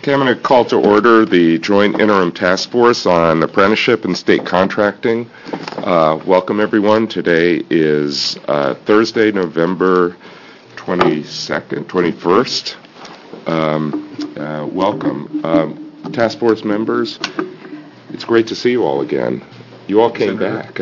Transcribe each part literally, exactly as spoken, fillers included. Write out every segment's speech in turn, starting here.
Okay, I'm going to call to order the Joint Interim Task Force on Apprenticeship and State Contracting. Uh, welcome, everyone. Today is uh, Thursday, November twenty-second, twenty-first. Um, uh, welcome. Um, Task Force members, it's great to see you all again. You all came back.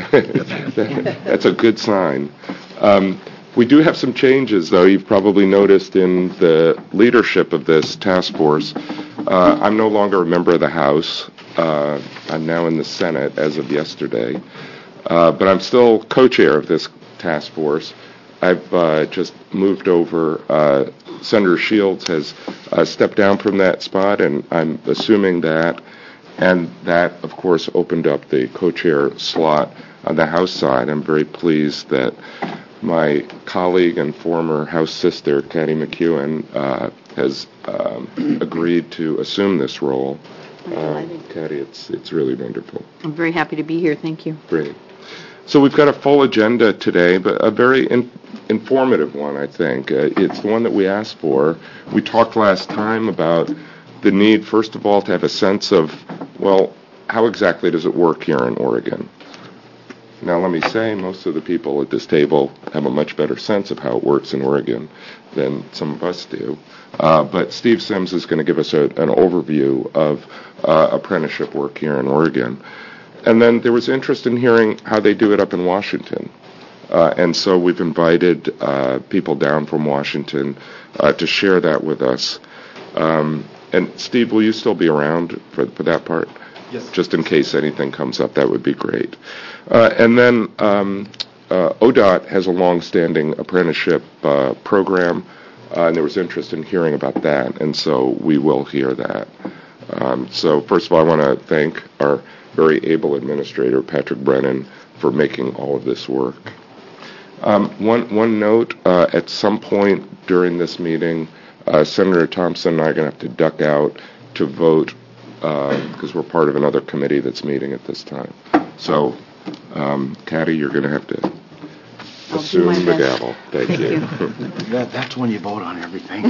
That's a good sign. Um, we do have some changes, though. You've probably noticed in the leadership of this task force. Uh, I'm no longer a member of the House. Uh, I'm now in the Senate as of yesterday. Uh, but I'm still co-chair of this task force. I've uh, just moved over. Uh, Senator Shields has uh, stepped down from that spot, and I'm assuming that. And that, of course, opened up the co-chair slot on the House side. I'm very pleased that my colleague and former House sister, Katty McEwen, uh, has um, agreed to assume this role. Uh, Katty, it's it's really wonderful. I'm very happy to be here. Thank you. Great. So we've got a full agenda today, but a very in, informative one, I think. Uh, it's the one that we asked for. We talked last time about the need, first of all, to have a sense of, well, how exactly does it work here in Oregon? Now, let me say, most of the people at this table have a much better sense of how it works in Oregon than some of us do. Uh, but Steve Sims is going to give us a, an overview of uh, apprenticeship work here in Oregon. And then there was interest in hearing how they do it up in Washington. Uh, and so we've invited uh, people down from Washington uh, to share that with us. Um, and Steve, will you still be around for, for that part? Yes. Just in case anything comes up, that would be great. Uh, and then um, uh, O D O T has a long-standing apprenticeship uh, program, uh, and there was interest in hearing about that, and so we will hear that. Um, so first of all, I want to thank our very able administrator, Patrick Brennan, for making all of this work. Um, one, one note, uh, at some point during this meeting, uh, Senator Thompson and I are going to have to duck out to vote because uh, we're part of another committee that's meeting at this time. So, um, Katty, you're going to have to I'll assume the gavel. Thank, Thank you. you. That, that's when you vote on everything.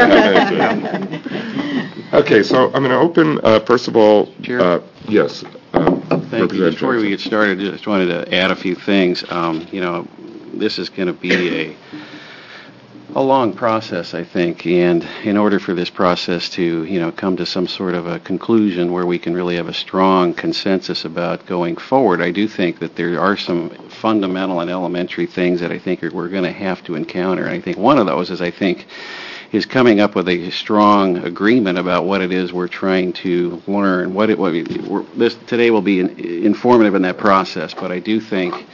Okay, so I'm going to open, uh, first of all, Chair? uh, yes. Uh, Thank you. Before we get started, I just wanted to add a few things. Um, you know, this is going to be a a long process, I think, and in order for this process to, you know, come to some sort of a conclusion where we can really have a strong consensus about going forward, I do think that there are some fundamental and elementary things that I think are, we're going to have to encounter. And I think one of those is, I think, is coming up with a strong agreement about what it is we're trying to learn. What it, what we, we're, this today will be in, informative in that process, but I do think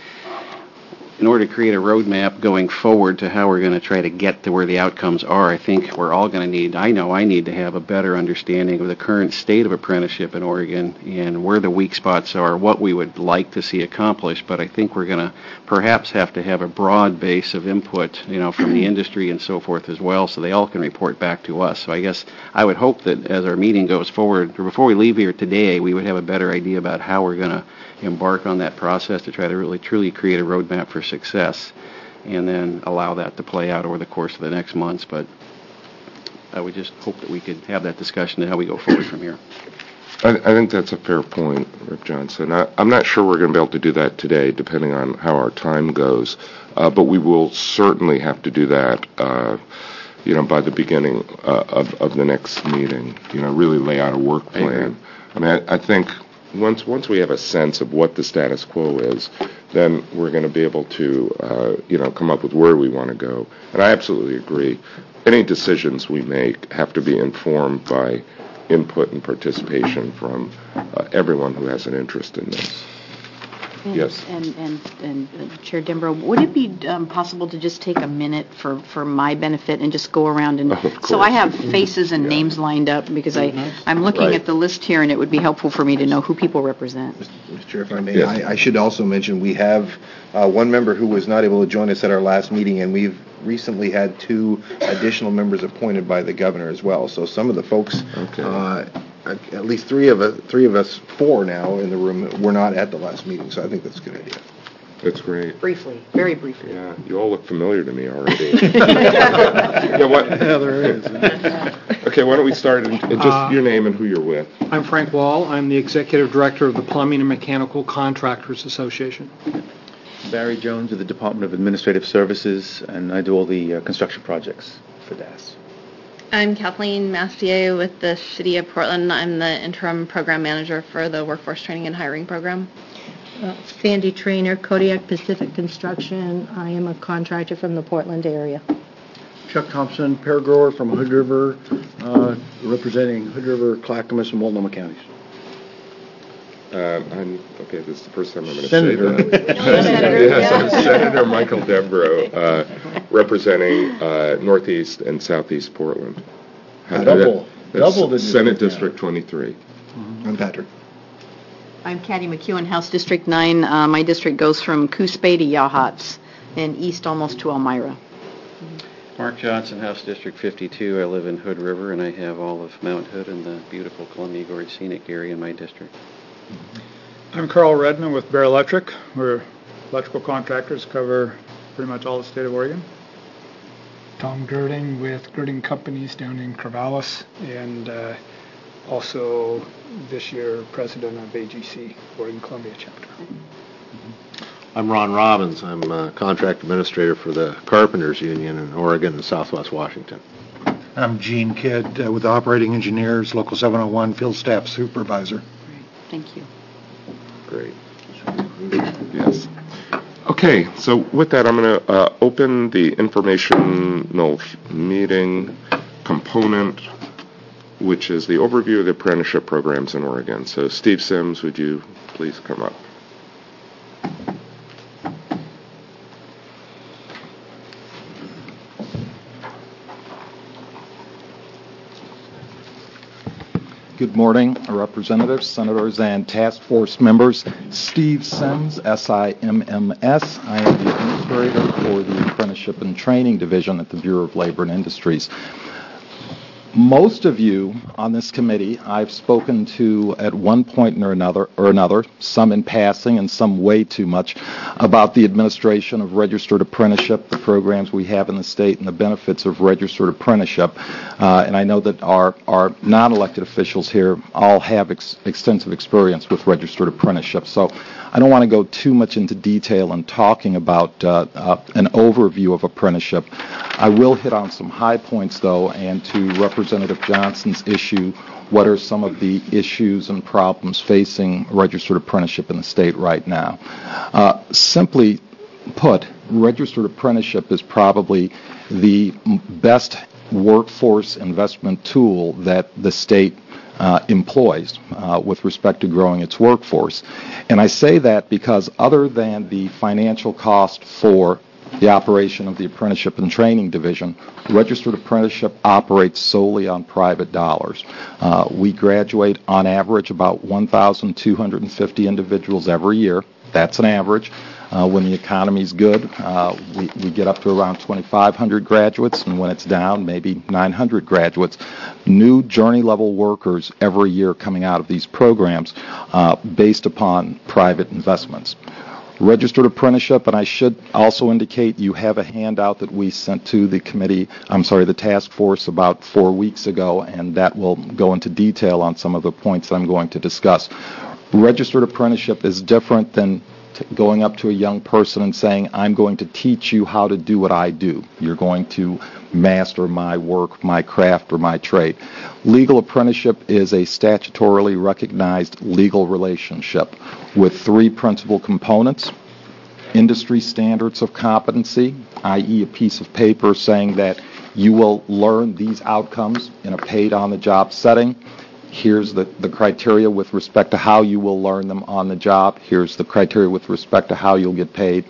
in order to create a roadmap going forward to how we're going to try to get to where the outcomes are, I think we're all going to need, I know I need to have a better understanding of the current state of apprenticeship in Oregon and where the weak spots are, what we would like to see accomplished. But I think we're going to perhaps have to have a broad base of input, you know, from the industry and so forth as well, so they all can report back to us. So I guess I would hope that as our meeting goes forward, or before we leave here today, we would have a better idea about how we're going to embark on that process to try to really truly create a roadmap for success, and then allow that to play out over the course of the next months. But I would just hope that we could have that discussion and how we go forward from here. I, I think that's a fair point, Rick Johnson. I, I'm not sure we're going to be able to do that today, depending on how our time goes, uh, but we will certainly have to do that uh, you know, by the beginning uh, of, of the next meeting, you know, really lay out a work plan. I, I mean, I, I think Once once we have a sense of what the status quo is, then we're going to be able to, uh, you know, come up with where we want to go. And I absolutely agree. Any decisions we make have to be informed by input and participation from uh, everyone who has an interest in this. And, Yes. And, and, and uh, Chair Denbrough, would it be um, possible to just take a minute for, for my benefit and just go around and, Of so I course. have faces and Yeah. names lined up because I, I'm looking Right. at the list here and it would be helpful for me to know who people represent. Mister Chair, if I may, Yes. I, I should also mention we have uh, one member who was not able to join us at our last meeting, and we've recently had two additional members appointed by the governor as well. So some of the folks, Okay. uh, at least three of us, three of us, four now in the room, were not at the last meeting. So I think that's a good idea. That's great. Briefly, very briefly. Yeah, you all look familiar to me already. yeah, what? Yeah, there is. Okay, why don't we start in, in just Uh, your name and who you're with. I'm Frank Wall. I'm the Executive Director of the Plumbing and Mechanical Contractors Association. Barry Jones of the Department of Administrative Services, and I do all the uh, construction projects for D A S. I'm Kathleen Mastier with the City of Portland. I'm the interim program manager for the Workforce Training and Hiring Program. Uh, Sandy Trainer, Kodiak Pacific Construction. I am a contractor from the Portland area. Chuck Thompson, pear grower from Hood River, uh, representing Hood River, Clackamas, and Multnomah counties. Um, I'm, okay, this is the first time I'm going to Senator. say that. Senator, yes, yeah. I'm Senator Michael Debro, uh, representing uh, Northeast and Southeast Portland. Uh, double. That's Double the Senate district now. District twenty-three. I'm Patrick. I'm Kathy McEwen, House District nine. Uh, my district goes from Coos Bay to Yachats and east almost to Elmira. Mark Johnson, House District fifty-two. I live in Hood River, and I have all of Mount Hood and the beautiful Columbia Gorge Scenic Area in my district. I'm Carl Redman with Bear Electric. We're electrical contractors, cover pretty much all the state of Oregon. Tom Girding with Girding Companies down in Corvallis, and uh, also this year president of A G C, Oregon Columbia chapter. I'm Ron Robbins. I'm a contract administrator for the Carpenters Union in Oregon and Southwest Washington. I'm Gene Kidd uh, with Operating Engineers, Local seven oh one, Field Staff Supervisor. Thank you. Great. Yes. Okay, so with that, I'm going to uh, open the informational meeting component, which is the overview of the apprenticeship programs in Oregon. So Steve Sims, would you please come up? Good morning, Representatives, Senators, and Task Force members. Steve Sims, S I M M S. I am the Administrator for the Apprenticeship and Training Division at the Bureau of Labor and Industries. Most of you on this committee I've spoken to at one point or another, or another, some in passing and some way too much, about the administration of registered apprenticeship, the programs we have in the state, and the benefits of registered apprenticeship. Uh, and I know that our, our non-elected officials here all have ex- extensive experience with registered apprenticeship. So I don't want to go too much into detail in talking about uh, uh, an overview of apprenticeship. I will hit on some high points, though, and to Representative Johnson's issue, what are some of the issues and problems facing registered apprenticeship in the state right now? Uh, simply put, registered apprenticeship is probably the best workforce investment tool that the state Uh, employs uh, with respect to growing its workforce. And I say that because other than the financial cost for the operation of the Apprenticeship and Training Division, registered apprenticeship operates solely on private dollars. Uh, we graduate on average about one thousand two hundred fifty individuals every year. That's an average. Uh, when the economy's good, uh, we, we get up to around twenty-five hundred graduates, and when it's down, maybe nine hundred graduates. New journey-level workers every year coming out of these programs uh, based upon private investments. Registered apprenticeship, and I should also indicate you have a handout that we sent to the committee, I'm sorry, the task force about four weeks ago, and that will go into detail on some of the points that I'm going to discuss. Registered apprenticeship is different than t- going up to a young person and saying, I'm going to teach you how to do what I do. You're going to master my work, my craft, or my trade. Legal apprenticeship is a statutorily recognized legal relationship with three principal components: industry standards of competency, that is a piece of paper saying that you will learn these outcomes in a paid-on-the-job setting. Here's the, the criteria with respect to how you will learn them on the job. Here's the criteria with respect to how you'll get paid.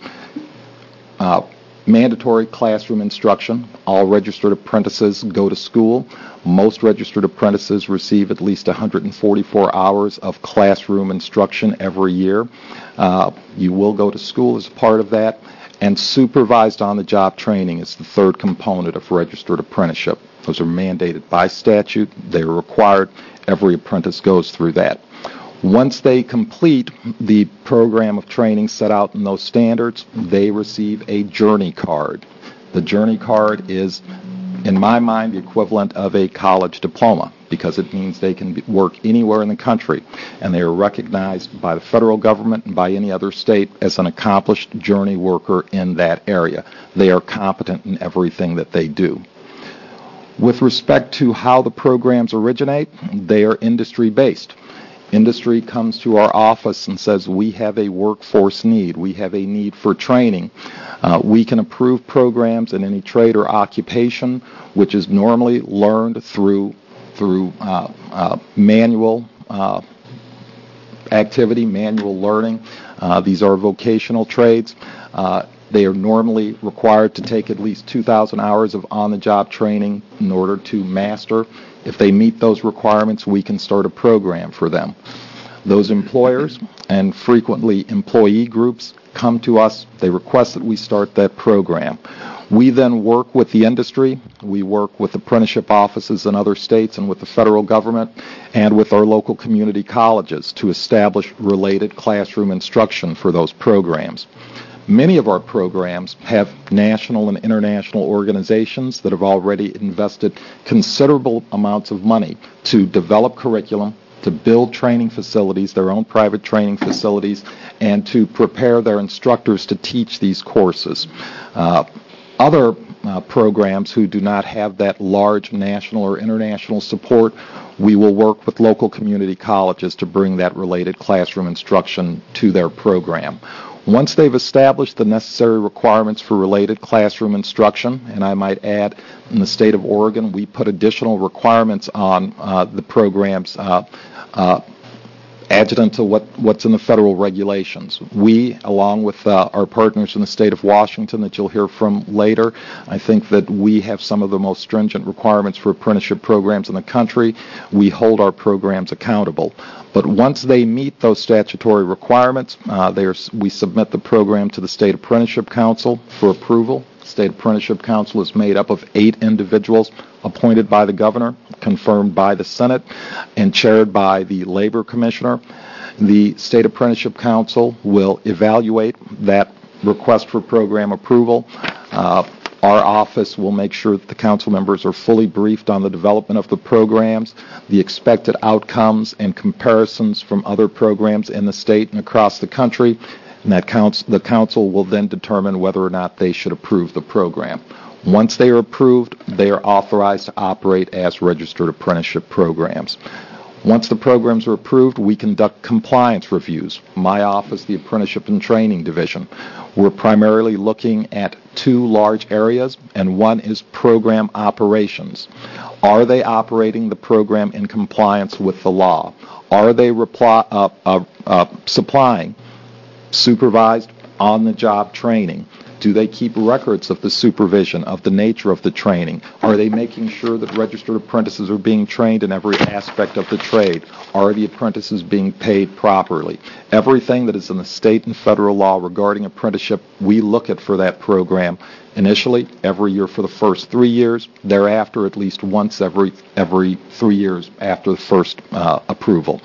Uh, mandatory classroom instruction. All registered apprentices go to school. Most registered apprentices receive at least one hundred forty-four hours of classroom instruction every year. Uh, you will go to school as a part of that. And supervised on-the-job training is the third component of registered apprenticeship. Those are mandated by statute. They are required. Every apprentice goes through that. Once they complete the program of training set out in those standards, they receive a journey card. The journey card is, in my mind, the equivalent of a college diploma, because it means they can be, work anywhere in the country, and they are recognized by the federal government and by any other state as an accomplished journey worker in that area. They are competent in everything that they do. With respect to how the programs originate, they are industry-based. Industry comes to our office and says, we have a workforce need, we have a need for training. Uh, we can approve programs in any trade or occupation, which is normally learned through through uh, uh, manual uh, activity, manual learning. Uh, these are vocational trades. Uh, they are normally required to take at least two thousand hours of on-the-job training in order to master. If they meet those requirements, we can start a program for them. Those employers and frequently employee groups come to us. They request that we start that program. We then work with the industry. We work with apprenticeship offices in other states and with the federal government and with our local community colleges to establish related classroom instruction for those programs. Many of our programs have national and international organizations that have already invested considerable amounts of money to develop curriculum, to build training facilities, their own private training facilities, and to prepare their instructors to teach these courses. Uh, other uh, programs who do not have that large national or international support, we will work with local community colleges to bring that related classroom instruction to their program. Once they've established the necessary requirements for related classroom instruction, and I might add, in the state of Oregon, we put additional requirements on uh, the programs uh, uh, adjunct to what, what's in the federal regulations. We, along with uh, our partners in the state of Washington that you'll hear from later, I think that we have some of the most stringent requirements for apprenticeship programs in the country. We hold our programs accountable. But once they meet those statutory requirements, uh, they are, we submit the program to the State Apprenticeship Council for approval. The State Apprenticeship Council is made up of eight individuals appointed by the governor, confirmed by the Senate, and chaired by the Labor Commissioner. The State Apprenticeship Council will evaluate that request for program approval. Uh, Our office will make sure that the council members are fully briefed on the development of the programs, the expected outcomes, and comparisons from other programs in the state and across the country, and that council, the council will then determine whether or not they should approve the program. Once they are approved, they are authorized to operate as registered apprenticeship programs. Once the programs are approved, we conduct compliance reviews. My office, the Apprenticeship and Training Division. We're primarily looking at two large areas, and one is program operations. Are they operating the program in compliance with the law? Are they reply, uh, uh, uh, supplying supervised on-the-job training? Do they keep records of the supervision, of the nature of the training? Are they making sure that registered apprentices are being trained in every aspect of the trade? Are the apprentices being paid properly? Everything that is in the state and federal law regarding apprenticeship, we look at for that program initially every year for the first three years, thereafter at least once every, every three years after the first uh, approval.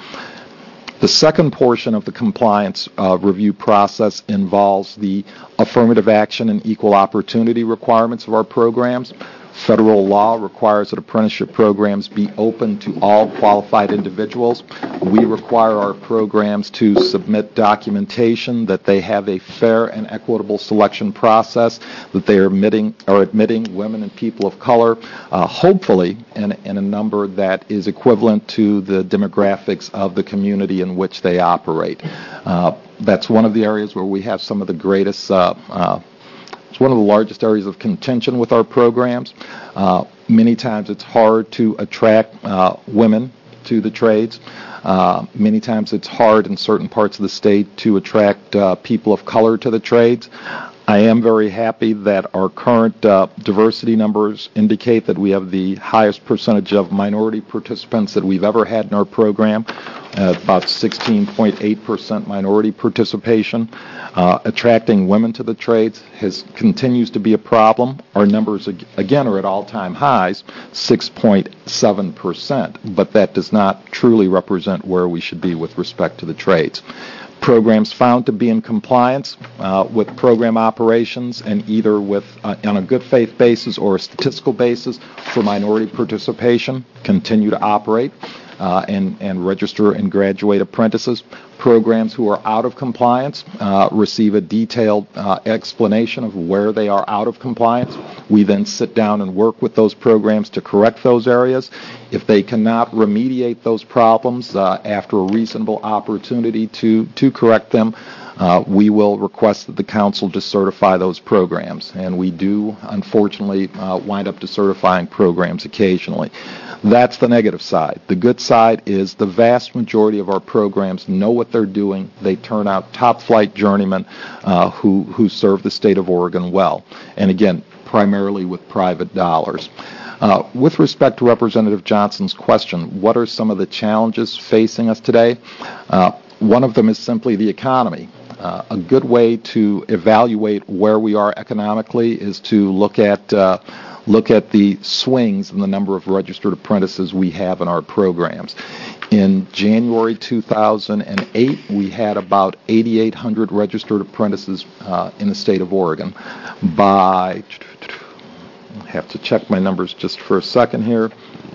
The second portion of the compliance uh, review process involves the affirmative action and equal opportunity requirements of our programs. Federal law requires that apprenticeship programs be open to all qualified individuals. We require our programs to submit documentation that they have a fair and equitable selection process, that they are admitting, are admitting women and people of color, uh, hopefully in, in a number that is equivalent to the demographics of the community in which they operate. Uh, that's one of the areas where we have some of the greatest uh, uh, It's one of the largest areas of contention with our programs. Uh, many times it's hard to attract uh, women to the trades. Uh, many times it's hard in certain parts of the state to attract uh, people of color to the trades. I am very happy that our current uh, diversity numbers indicate that we have the highest percentage of minority participants that we've ever had in our program. at about sixteen point eight percent minority participation. Uh, attracting women to the trades has continues to be a problem. Our numbers, again, are at all-time highs, six point seven percent, but that does not truly represent where we should be with respect to the trades. Programs found to be in compliance uh, with program operations and either with uh, on a good faith basis or a statistical basis for minority participation continue to operate uh, and, and register and graduate apprentices. Programs who are out of compliance uh, receive a detailed uh, explanation of where they are out of compliance. We then sit down and work with those programs to correct those areas. If they cannot remediate those problems uh, after a reasonable opportunity to, to correct them, uh, we will request that the council decertify those programs. And we do, unfortunately, uh, wind up decertifying programs occasionally. That's the negative side. The good side is the vast majority of our programs know what they're doing. They turn out top-flight journeymen uh, who, who serve the state of Oregon well. And again, primarily with private dollars. Uh, with respect to Representative Johnson's question, what are some of the challenges facing us today? Uh, one of them is simply the economy. Uh, a good way to evaluate where we are economically is to look at uh, look at the swings in the number of registered apprentices we have in our programs. In January two thousand eight, we had about eighty-eight hundred registered apprentices uh, in the state of Oregon. By, I have to check my numbers just for a second here.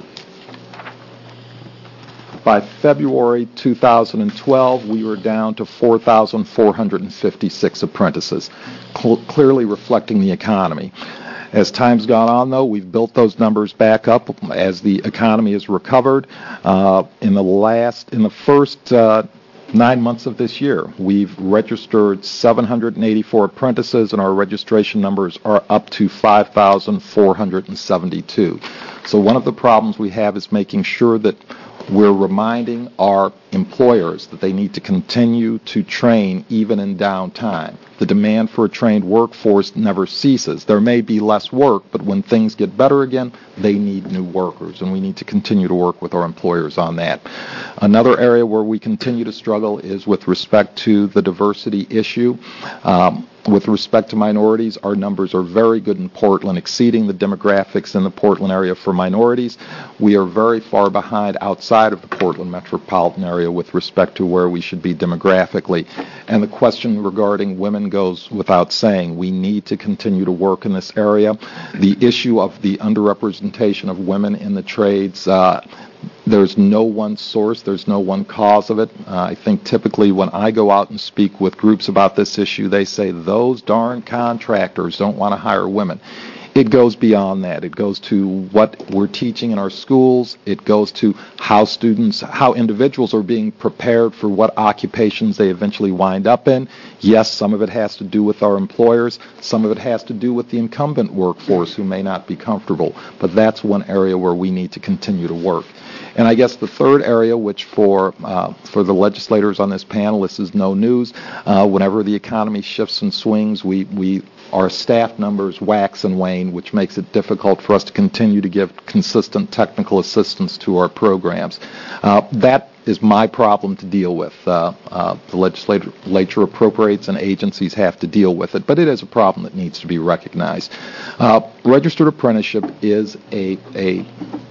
By February two thousand twelve, we were down to four thousand four hundred fifty-six apprentices, cl- clearly reflecting the economy. As time's gone on, though, we've built those numbers back up as the economy has recovered. Uh, in the last, in the first uh, nine months of this year, we've registered seven hundred eighty-four apprentices, and our registration numbers are up to five thousand four hundred seventy-two. So one of the problems we have is making sure that we're reminding our employers that they need to continue to train even in downtime. The demand for a trained workforce never ceases. There may be less work, but when things get better again, they need new workers, and we need to continue to work with our employers on that. Another area where we continue to struggle is with respect to the diversity issue. Um, With respect to minorities, our numbers are very good in Portland, exceeding the demographics in the Portland area for minorities. We are very far behind outside of the Portland metropolitan area with respect to where we should be demographically. And the question regarding women goes without saying. We need to continue to work in this area. The issue of the underrepresentation of women in the trades, uh, there's no one source, there's no one cause of it. Uh, I think typically when I go out and speak with groups about this issue, they say those darn contractors don't want to hire women. It goes beyond that. It goes to what we're teaching in our schools. It goes to how students, how individuals are being prepared for what occupations they eventually wind up in. Yes, some of it has to do with our employers. Some of it has to do with the incumbent workforce who may not be comfortable. But that's one area where we need to continue to work. And I guess the third area, which for uh, for the legislators on this panel, this is no news. Uh, whenever the economy shifts and swings, we, we our staff numbers wax and wane, which makes it difficult for us to continue to give consistent technical assistance to our programs. Uh, that is my problem to deal with. Uh, uh, the legislature appropriates and agencies have to deal with it, but it is a problem that needs to be recognized. Uh, registered apprenticeship is a a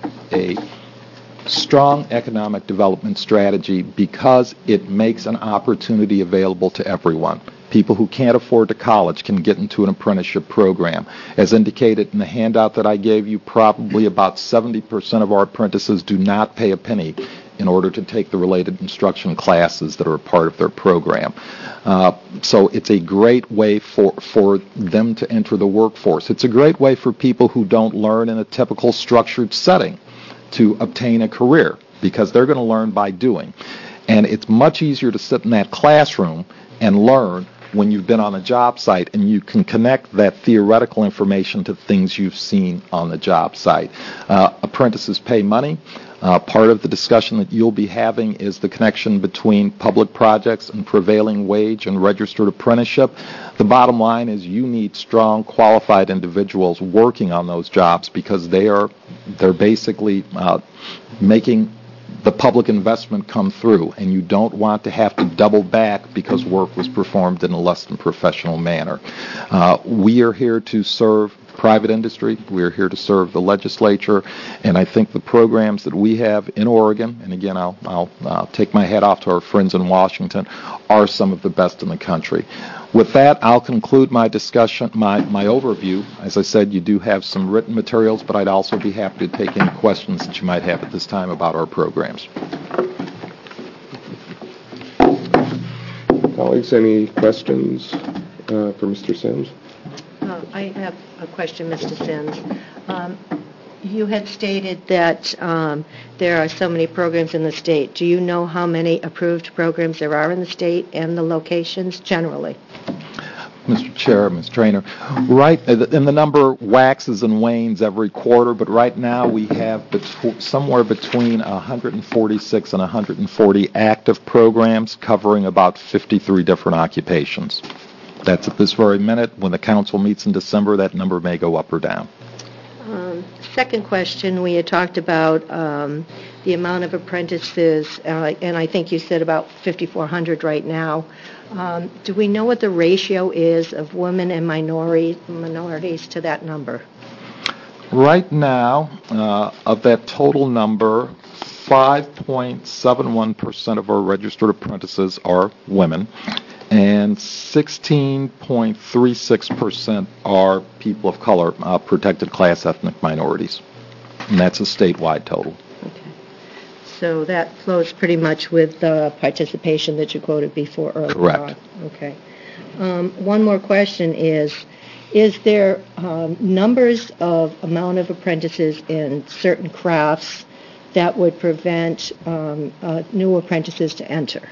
a strong economic development strategy because it makes an opportunity available to everyone. People who can't afford to college can get into an apprenticeship program. As indicated in the handout that I gave you, probably about seventy percent of our apprentices do not pay a penny in order to take the related instruction classes that are a part of their program. Uh, so it's a great way for, for them to enter the workforce. It's a great way for people who don't learn in a typical structured setting to obtain a career, because they're going to learn by doing. And it's much easier to sit in that classroom and learn when you've been on a job site and you can connect that theoretical information to things you've seen on the job site. Uh, apprentices pay money. Uh, part of the discussion that you'll be having is the connection between public projects and prevailing wage and registered apprenticeship. The bottom line is you need strong, qualified individuals working on those jobs because they are they're basically uh, making the public investment come through, and you don't want to have to double back because work was performed in a less than professional manner. Uh, we are here to serve private industry. We are here to serve the legislature, and I think the programs that we have in Oregon, and again, I'll, I'll, I'll take my hat off to our friends in Washington, are some of the best in the country. With that, I'll conclude my discussion, my, my overview. As I said, you do have some written materials, but I'd also be happy to take any questions that you might have at this time about our programs. Colleagues, any questions uh, for Mister Sims? Uh, I have a question, Mister Sims. Um, you had stated that um, there are so many programs in the state. Do you know how many approved programs there are in the state and the locations generally? Mister Chair, Miz Trainer, right, and the number waxes and wanes every quarter, but right now we have bet- somewhere between one hundred forty-six and one hundred forty active programs covering about fifty-three different occupations. That's at this very minute. When the council meets in December, that number may go up or down. Um, second question, we had talked about um, the amount of apprentices, uh, and I think you said about fifty-four hundred right now. Um, do we know what the ratio is of women and minority, minorities to that number? Right now, uh, of that total number, five point seven one percent of our registered apprentices are women, and sixteen point three six percent are people of color, uh, protected class ethnic minorities. And that's a statewide total. Okay. So that flows pretty much with the participation that you quoted before earlier. Correct. On. Okay. Um, one more question is, is there um, numbers of amount of apprentices in certain crafts that would prevent um, uh, new apprentices to enter?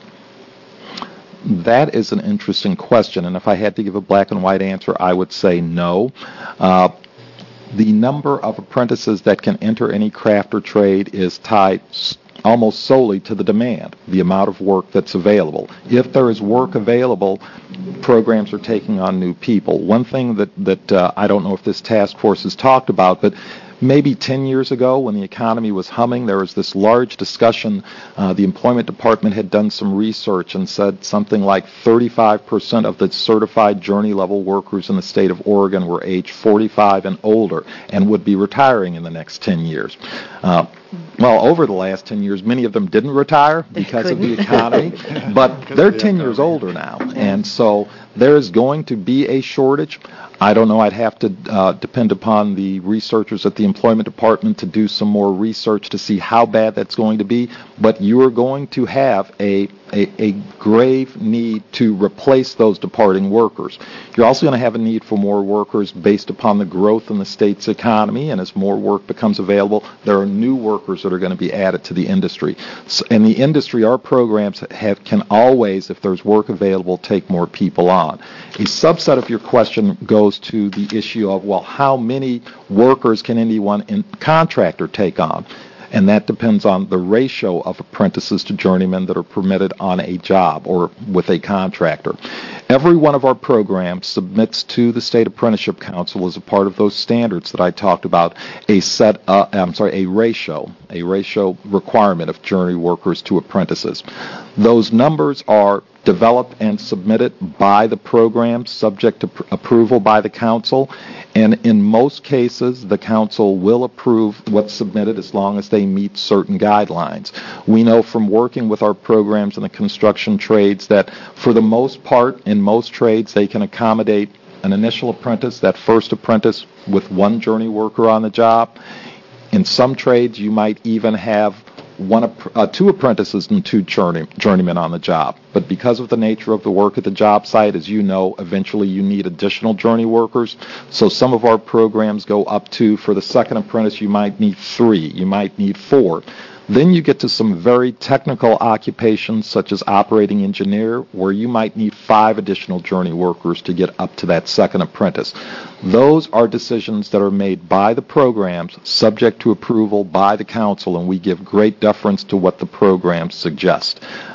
That is an interesting question, and if I had to give a black and white answer, I would say no. Uh, the number of apprentices that can enter any craft or trade is tied almost solely to the demand, the amount of work that's available. If there is work available, programs are taking on new people. One thing that, that uh, I don't know if this task force has talked about, but maybe ten years ago, when the economy was humming, there was this large discussion. Uh, the Employment Department had done some research and said something like thirty-five percent of the certified journey-level workers in the state of Oregon were age forty-five and older and would be retiring in the next ten years. Uh, well, over the last ten years, many of them didn't retire because of the economy, but they're ten years older now, and so there's going to be a shortage. I don't know. I'd have to uh, depend upon the researchers at the Employment Department to do some more research to see how bad that's going to be. But you are going to have a, a, a grave need to replace those departing workers. You're also going to have a need for more workers based upon the growth in the state's economy. And as more work becomes available, there are new workers that are going to be added to the industry. So, and the industry, our programs have can always, if there's work available, take more people on. A subset of your question goes to the issue of, well, how many workers can any one in contractor take on? And that depends on the ratio of apprentices to journeymen that are permitted on a job or with a contractor. Every one of our programs submits to the State Apprenticeship Council as a part of those standards that I talked about a set, uh, I'm sorry, a ratio, a ratio requirement of journey workers to apprentices. Those numbers are developed and submitted by the program, subject to pr- approval by the council, and in most cases, the council will approve what's submitted as long as they meet certain guidelines. We know from working with our programs in the construction trades that for the most part, in most trades, they can accommodate an initial apprentice, that first apprentice, with one journey worker on the job. In some trades, you might even have one, uh, two apprentices and two journey, journeymen on the job. But because of the nature of the work at the job site, as you know, eventually you need additional journey workers. So some of our programs go up to, for the second apprentice, you might need three, you might need four. Then you get to some very technical occupations such as operating engineer, where you might need five additional journey workers to get up to that second apprentice. Those are decisions that are made by the programs, subject to approval by the council, and we give great deference to what the programs suggest.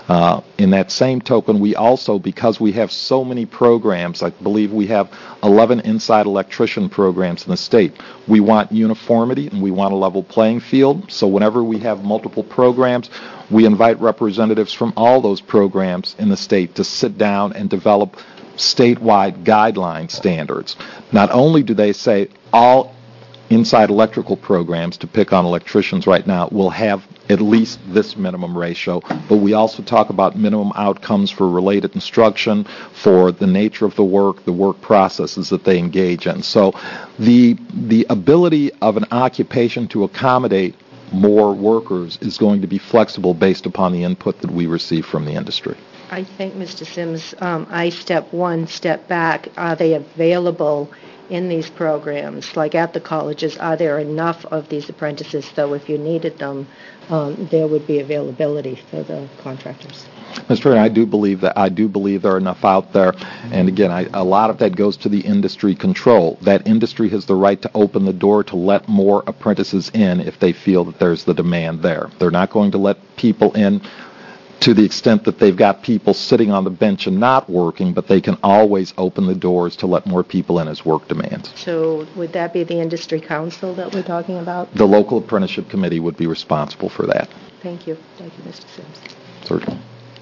Uh, in that same token, we also, because we have so many programs, I believe we have eleven inside electrician programs in the state, we want uniformity and we want a level playing field. So whenever we have multiple programs, we invite representatives from all those programs in the state to sit down and develop statewide guideline standards. Not only do they say all inside electrical programs, to pick on electricians right now, will have at least this minimum ratio, but we also talk about minimum outcomes for related instruction, for the nature of the work, the work processes that they engage in. So the the ability of an occupation to accommodate more workers is going to be flexible based upon the input that we receive from the industry. I think, Mister Sims, um, I step one, step back. Are they available in these programs? Like at the colleges, are there enough of these apprentices, though if you needed them, um, there would be availability for the contractors? Mister Turner, I do believe that I do believe there are enough out there, and again, I, a lot of that goes to the industry control. That industry has the right to open the door to let more apprentices in if they feel that there's the demand there. They're not going to let people in to the extent that they've got people sitting on the bench and not working, but they can always open the doors to let more people in as work demands. So would that be the industry council that we're talking about? The local apprenticeship committee would be responsible for that. Thank you. Thank you, Mister Sims. Certainly.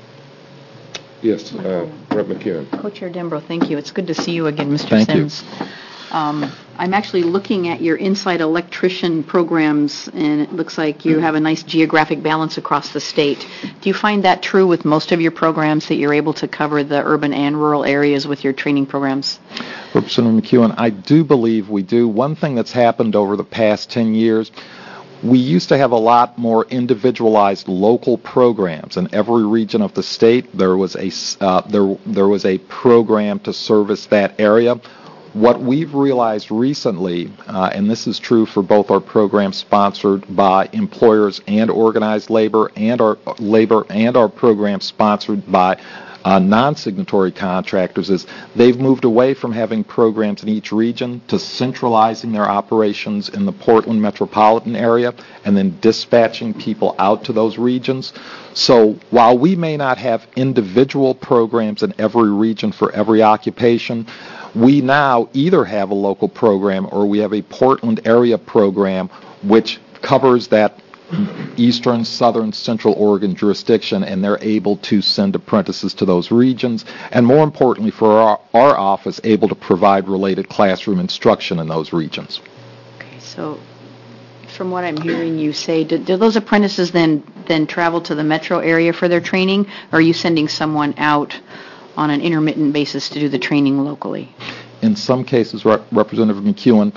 Yes, uh, Rep McEwen. Co-Chair Dembro, thank you. It's good to see you again, Mister Thank Sims. you. Um, I'm actually looking at your inside electrician programs, and it looks like you have a nice geographic balance across the state. Do you find that true with most of your programs, that you're able to cover the urban and rural areas with your training programs? Representative McEwen, I do believe we do. One thing that's happened over the past ten years, we used to have a lot more individualized local programs. In every region of the state, there was a, uh, there, there was a program to service that area. What we've realized recently, uh, and this is true for both our programs sponsored by employers and organized labor, and our labor and our programs sponsored by uh, non-signatory contractors, is they've moved away from having programs in each region to centralizing their operations in the Portland metropolitan area and then dispatching people out to those regions. So while we may not have individual programs in every region for every occupation, we now either have a local program or we have a Portland area program which covers that eastern, southern, central Oregon jurisdiction, and they're able to send apprentices to those regions, and more importantly for our, our office, able to provide related classroom instruction in those regions. Okay, so from what I'm hearing you say, do, do those apprentices then, then travel to the metro area for their training, or are you sending someone out on an intermittent basis to do the training locally? In some cases, Rep- Representative McEwen,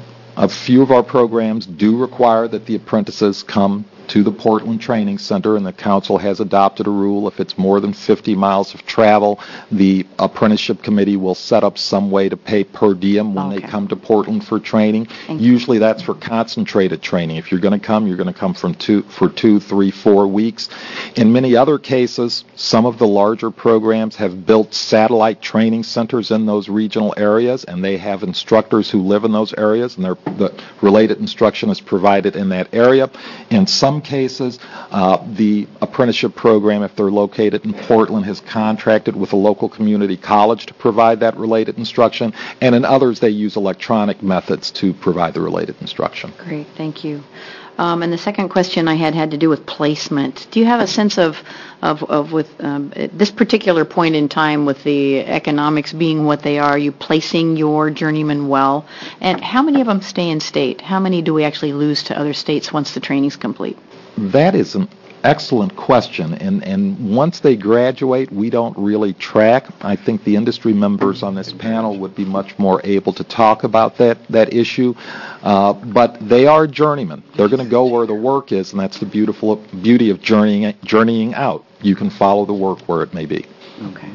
a few of our programs do require that the apprentices come to the Portland Training Center, and the council has adopted a rule. If it's more than fifty miles of travel, the apprenticeship committee will set up some way to pay per diem when okay. they come to Portland for training. Thank Usually that's for concentrated training. If you're going to come, you're going to come from two, for two, three, four weeks. In many other cases, some of the larger programs have built satellite training centers in those regional areas, and they have instructors who live in those areas, and the related instruction is provided in that area. In some cases, uh, the apprenticeship program, if they're located in Portland, has contracted with a local community college to provide that related instruction, and in others they use electronic methods to provide the related instruction. Great, thank you. Um, and the second question I had had to do with placement. Do you have a sense of, of, of with um, at this particular point in time, with the economics being what they are, are you placing your journeymen well? And how many of them stay in state? How many do we actually lose to other states once the training's complete? That is an excellent question, and, and once they graduate, we don't really track. I think the industry members on this panel would be much more able to talk about that, that issue, uh, but they are journeymen. They're going to go where the work is, and that's the beautiful beauty of journeying, journeying out. You can follow the work where it may be. Okay.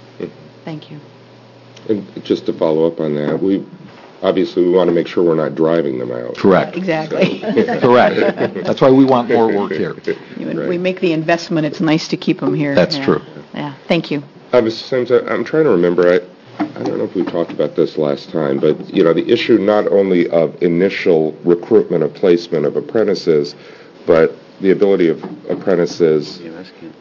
Thank you. And just to follow up on that, we obviously we want to make sure we're not driving them out. Correct. Exactly. Correct. That's why we want more work here. When right. we make the investment, it's nice to keep them here. That's yeah. true. Yeah. Thank you. Uh, Mister Sims, I'm trying to remember. I, I don't know if we talked about this last time, but you know, the issue not only of initial recruitment of placement of apprentices, but the ability of apprentices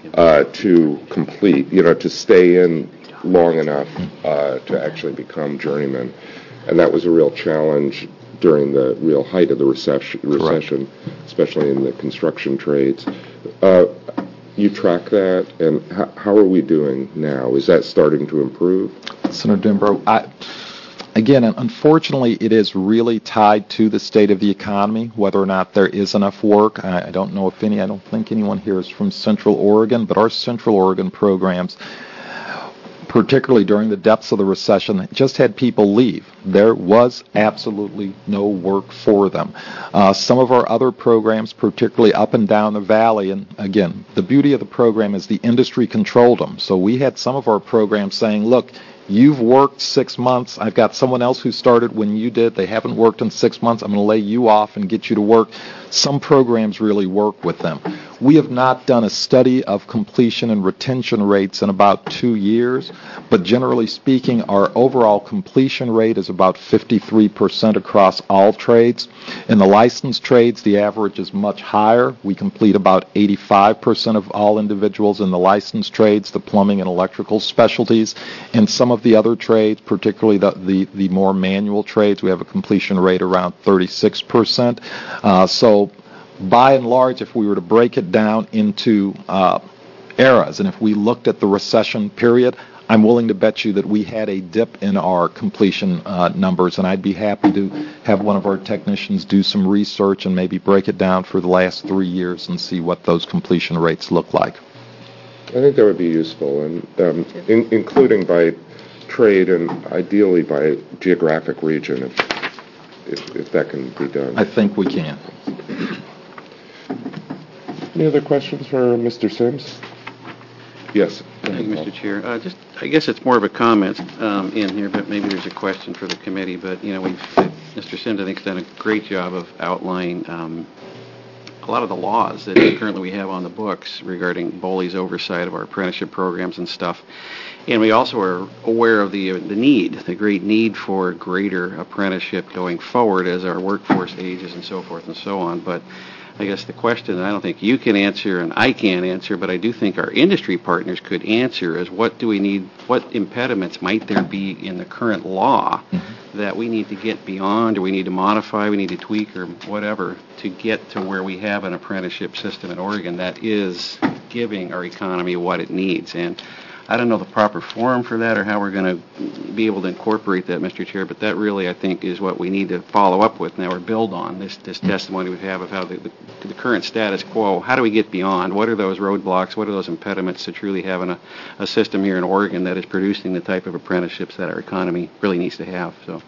uh, to complete, you know, to stay in long enough uh, to actually become journeymen. And that was a real challenge during the real height of the recession, recession especially in the construction trades. Uh, you track that, and how, how are we doing now? Is that starting to improve? Senator Denbrough, I, again, unfortunately, it is really tied to the state of the economy, whether or not there is enough work. I, I don't know if any, I don't think anyone here is from Central Oregon, but our Central Oregon programs, particularly during the depths of the recession, just had people leave. There was absolutely no work for them. Uh, some of our other programs, particularly up and down the valley, and again, the beauty of the program is the industry controlled them. So we had some of our programs saying, look, you've worked six months. I've got someone else who started when you did. They haven't worked in six months. I'm going to lay you off and get you to work. Some programs really work with them. We have not done a study of completion and retention rates in about two years, but generally speaking, our overall completion rate is about fifty-three percent across all trades. In the licensed trades, the average is much higher. We complete about eighty-five percent of all individuals in the licensed trades, the plumbing and electrical specialties. In some of the other trades, particularly the, the, the more manual trades, we have a completion rate around thirty-six percent. Uh, so by and large, if we were to break it down into uh, eras, and if we looked at the recession period, I'm willing to bet you that we had a dip in our completion uh, numbers, and I'd be happy to have one of our technicians do some research and maybe break it down for the last three years and see what those completion rates look like. I think that would be useful, and um, in, including by trade and ideally by geographic region, if, if, if that can be done. I think we can. Any other questions for Mister Sims? Yes. Thank you, Mister Chair. Uh, just, I guess it's more of a comment um, in here, but maybe there's a question for the committee. But you know, we've Mister Sims, I think, has done a great job of outlining um, a lot of the laws that currently we have on the books regarding B O L I's oversight of our apprenticeship programs and stuff. And we also are aware of the uh, the need, the great need for greater apprenticeship going forward as our workforce ages and so forth and so on. But I guess the question that I don't think you can answer and I can't answer, but I do think our industry partners could answer is what do we need, what impediments might there be in the current law mm-hmm. that we need to get beyond, or we need to modify, we need to tweak or whatever to get to where we have an apprenticeship system in Oregon that is giving our economy what it needs. And I don't know the proper forum for that or how we're going to be able to incorporate that, Mister Chair, but that really, I think, is what we need to follow up with now or build on, this this testimony we have of how the, the, the current status quo, how do we get beyond? What are those roadblocks? What are those impediments to truly having a, a system here in Oregon that is producing the type of apprenticeships that our economy really needs to have? So,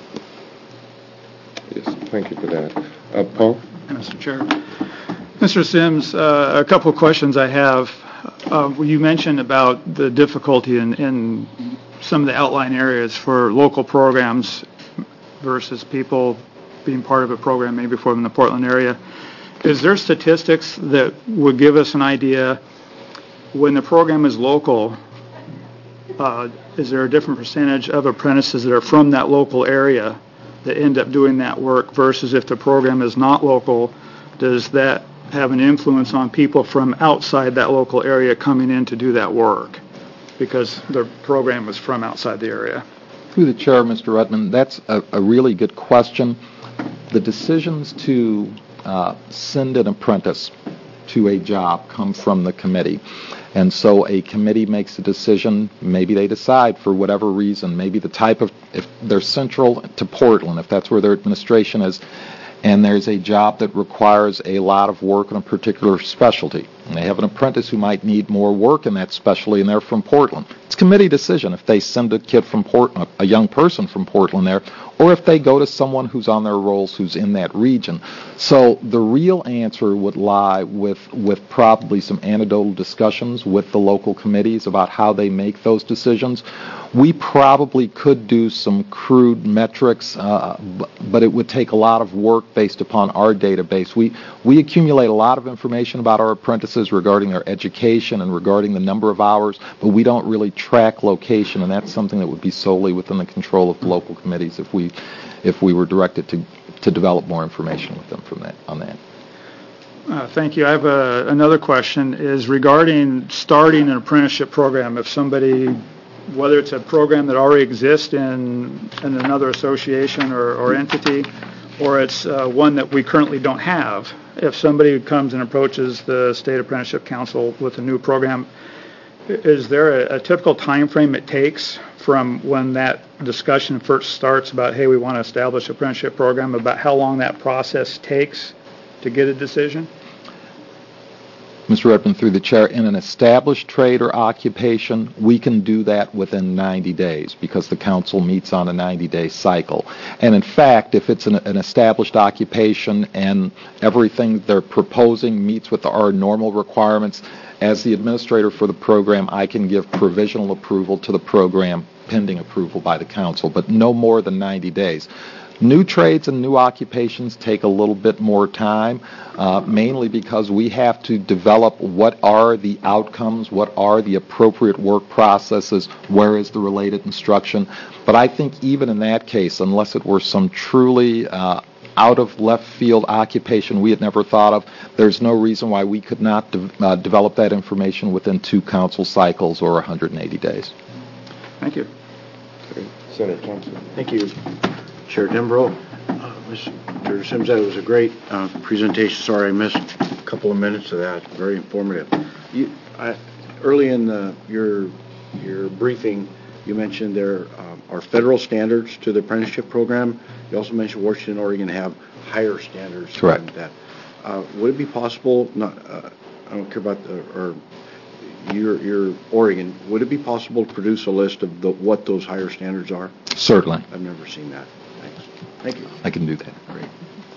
yes, thank you for that. Uh, Paul? Mister Chair. Mister Sims, uh, a couple of questions I have. Uh, you mentioned about the difficulty in, in some of the outlying areas for local programs versus people being part of a program maybe from the Portland area. Is there statistics that would give us an idea when the program is local, uh, is there a different percentage of apprentices that are from that local area that end up doing that work versus if the program is not local, does that have an influence on people from outside that local area coming in to do that work because the program was from outside the area? Through the chair, Mister Rudman, that's a, a really good question. The decisions to uh, send an apprentice to a job come from the committee. And so a committee makes a decision, maybe they decide for whatever reason, maybe the type of, if they're central to Portland, if that's where their administration is, and there's a job that requires a lot of work in a particular specialty. And they have an apprentice who might need more work in that specialty, and they're from Portland. It's a committee decision if they send a kid from Portland, a young person from Portland there, or if they go to someone who's on their rolls who's in that region. So the real answer would lie with, with probably some anecdotal discussions with the local committees about how they make those decisions. We probably could do some crude metrics, uh, b- but it would take a lot of work based upon our database. We we accumulate a lot of information about our apprentices regarding their education and regarding the number of hours, but we don't really track location, and that's something that would be solely within the control of the local committees if we if we were directed to, to develop more information with them from that on that. Uh, thank you. I have a, another question is regarding starting an apprenticeship program. If somebody, whether it's a program that already exists in, in another association or, or entity, or it's uh, one that we currently don't have, if somebody comes and approaches the State Apprenticeship Council with a new program, is there a, a typical time frame it takes from when that discussion first starts about, hey, we want to establish an apprenticeship program, about how long that process takes to get a decision? Mister Redmond, through the chair, in an established trade or occupation, we can do that within ninety days because the council meets on a ninety-day cycle. And in fact, if it's an, an established occupation and everything they're proposing meets with our normal requirements, as the administrator for the program, I can give provisional approval to the program pending approval by the council, but no more than ninety days. New trades and new occupations take a little bit more time, uh, mainly because we have to develop what are the outcomes, what are the appropriate work processes, where is the related instruction. But I think even in that case, unless it were some truly uh, out of left field occupation we had never thought of, there's no reason why we could not de- uh, develop that information within two council cycles or one hundred eighty days. Thank you. Okay. Senator Thompson. Thank you, Chair Dembro. Uh, Mister Sims, that was a great uh, presentation. Sorry I missed a couple of minutes of that. Very informative. You, I, early in the, your your briefing, you mentioned there um, are federal standards to the apprenticeship program. You also mentioned Washington and Oregon have higher standards. Correct. Than that. Uh, would it be possible, not, uh, I don't care about the, or your, your Oregon, would it be possible to produce a list of the, what those higher standards are? Certainly. I've never seen that. Thanks. Thank you. I can do that. Great.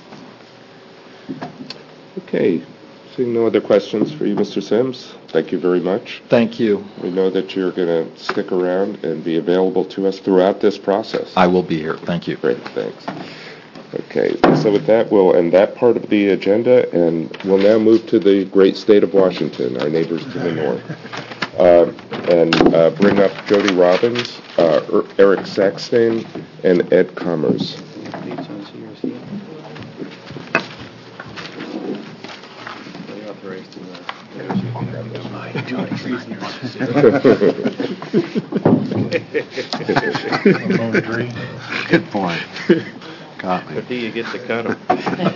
Okay. Seeing no other questions for you, Mister Sims, thank you very much. Thank you. We know that you're going to stick around and be available to us throughout this process. I will be here. Thank you. Great, thanks. Okay, so with that, we'll end that part of the agenda, and we'll now move to the great state of Washington, our neighbors to the north, uh, and uh, bring up Jody Robbins, uh, Eric Saxton, and Ed Commerce. Good point. Got me. But do you get to cut them?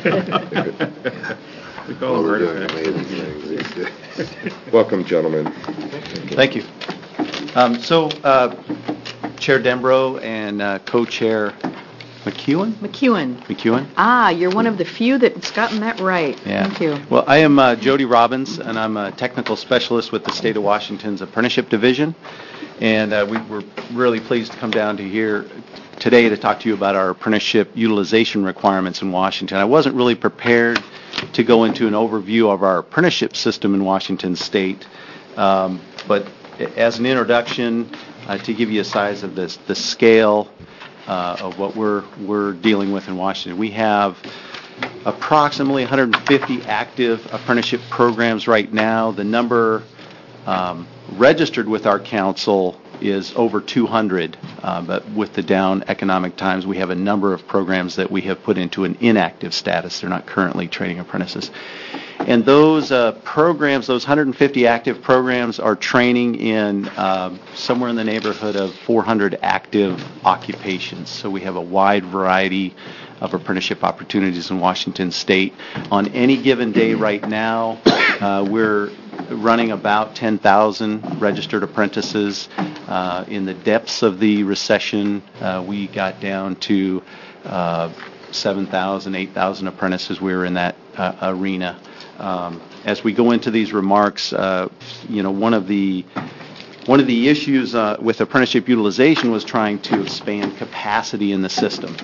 We call Well, them we're doing artifacts. amazing things. Welcome, gentlemen. Thank you. Um, so, uh, Chair Dembro and uh, Co-Chair McEwen? McEwen. McEwen? Ah, you're one of the few that's gotten that right. Yeah. Thank you. Well, I am uh, Jody Robbins, and I'm a technical specialist with the State of Washington's Apprenticeship Division. And uh, we were really pleased to come down to here today to talk to you about our apprenticeship utilization requirements in Washington. I wasn't really prepared to go into an overview of our apprenticeship system in Washington State, um, but as an introduction, uh, to give you a size of this, the scale uh, of what we're we're dealing with in Washington, we have approximately one hundred fifty active apprenticeship programs right now. The number um, registered with our council is over two hundred, uh, but with the down economic times, we have a number of programs that we have put into an inactive status. They're not currently training apprentices. And those uh, programs, those one hundred fifty active programs, are training in uh, somewhere in the neighborhood of four hundred active occupations. So we have a wide variety of apprenticeship opportunities in Washington State. On any given day right now, uh, we're running about ten thousand registered apprentices. Uh, in the depths of the recession, uh, we got down to uh, seven thousand, eight thousand apprentices. We were in that uh, arena. Um, as we go into these remarks, uh, you know, one of the one of the issues uh, with apprenticeship utilization was trying to expand capacity in the system.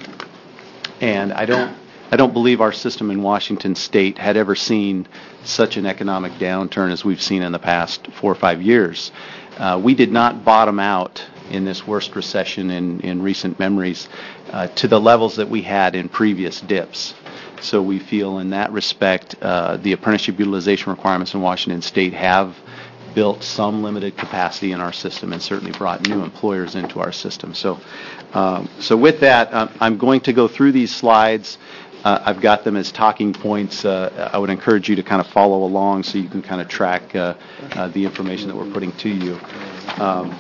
And I don't I don't believe our system in Washington State had ever seen such an economic downturn as we've seen in the past four or five years. Uh, we did not bottom out in this worst recession in, in recent memories uh, to the levels that we had in previous dips. So we feel in that respect uh, the apprenticeship utilization requirements in Washington State have built some limited capacity in our system and certainly brought new employers into our system. So, um, so with that, um, I'm going to go through these slides. Uh, I've got them as talking points. Uh, I would encourage you to kind of follow along so you can kind of track uh, uh, the information that we're putting to you. Um,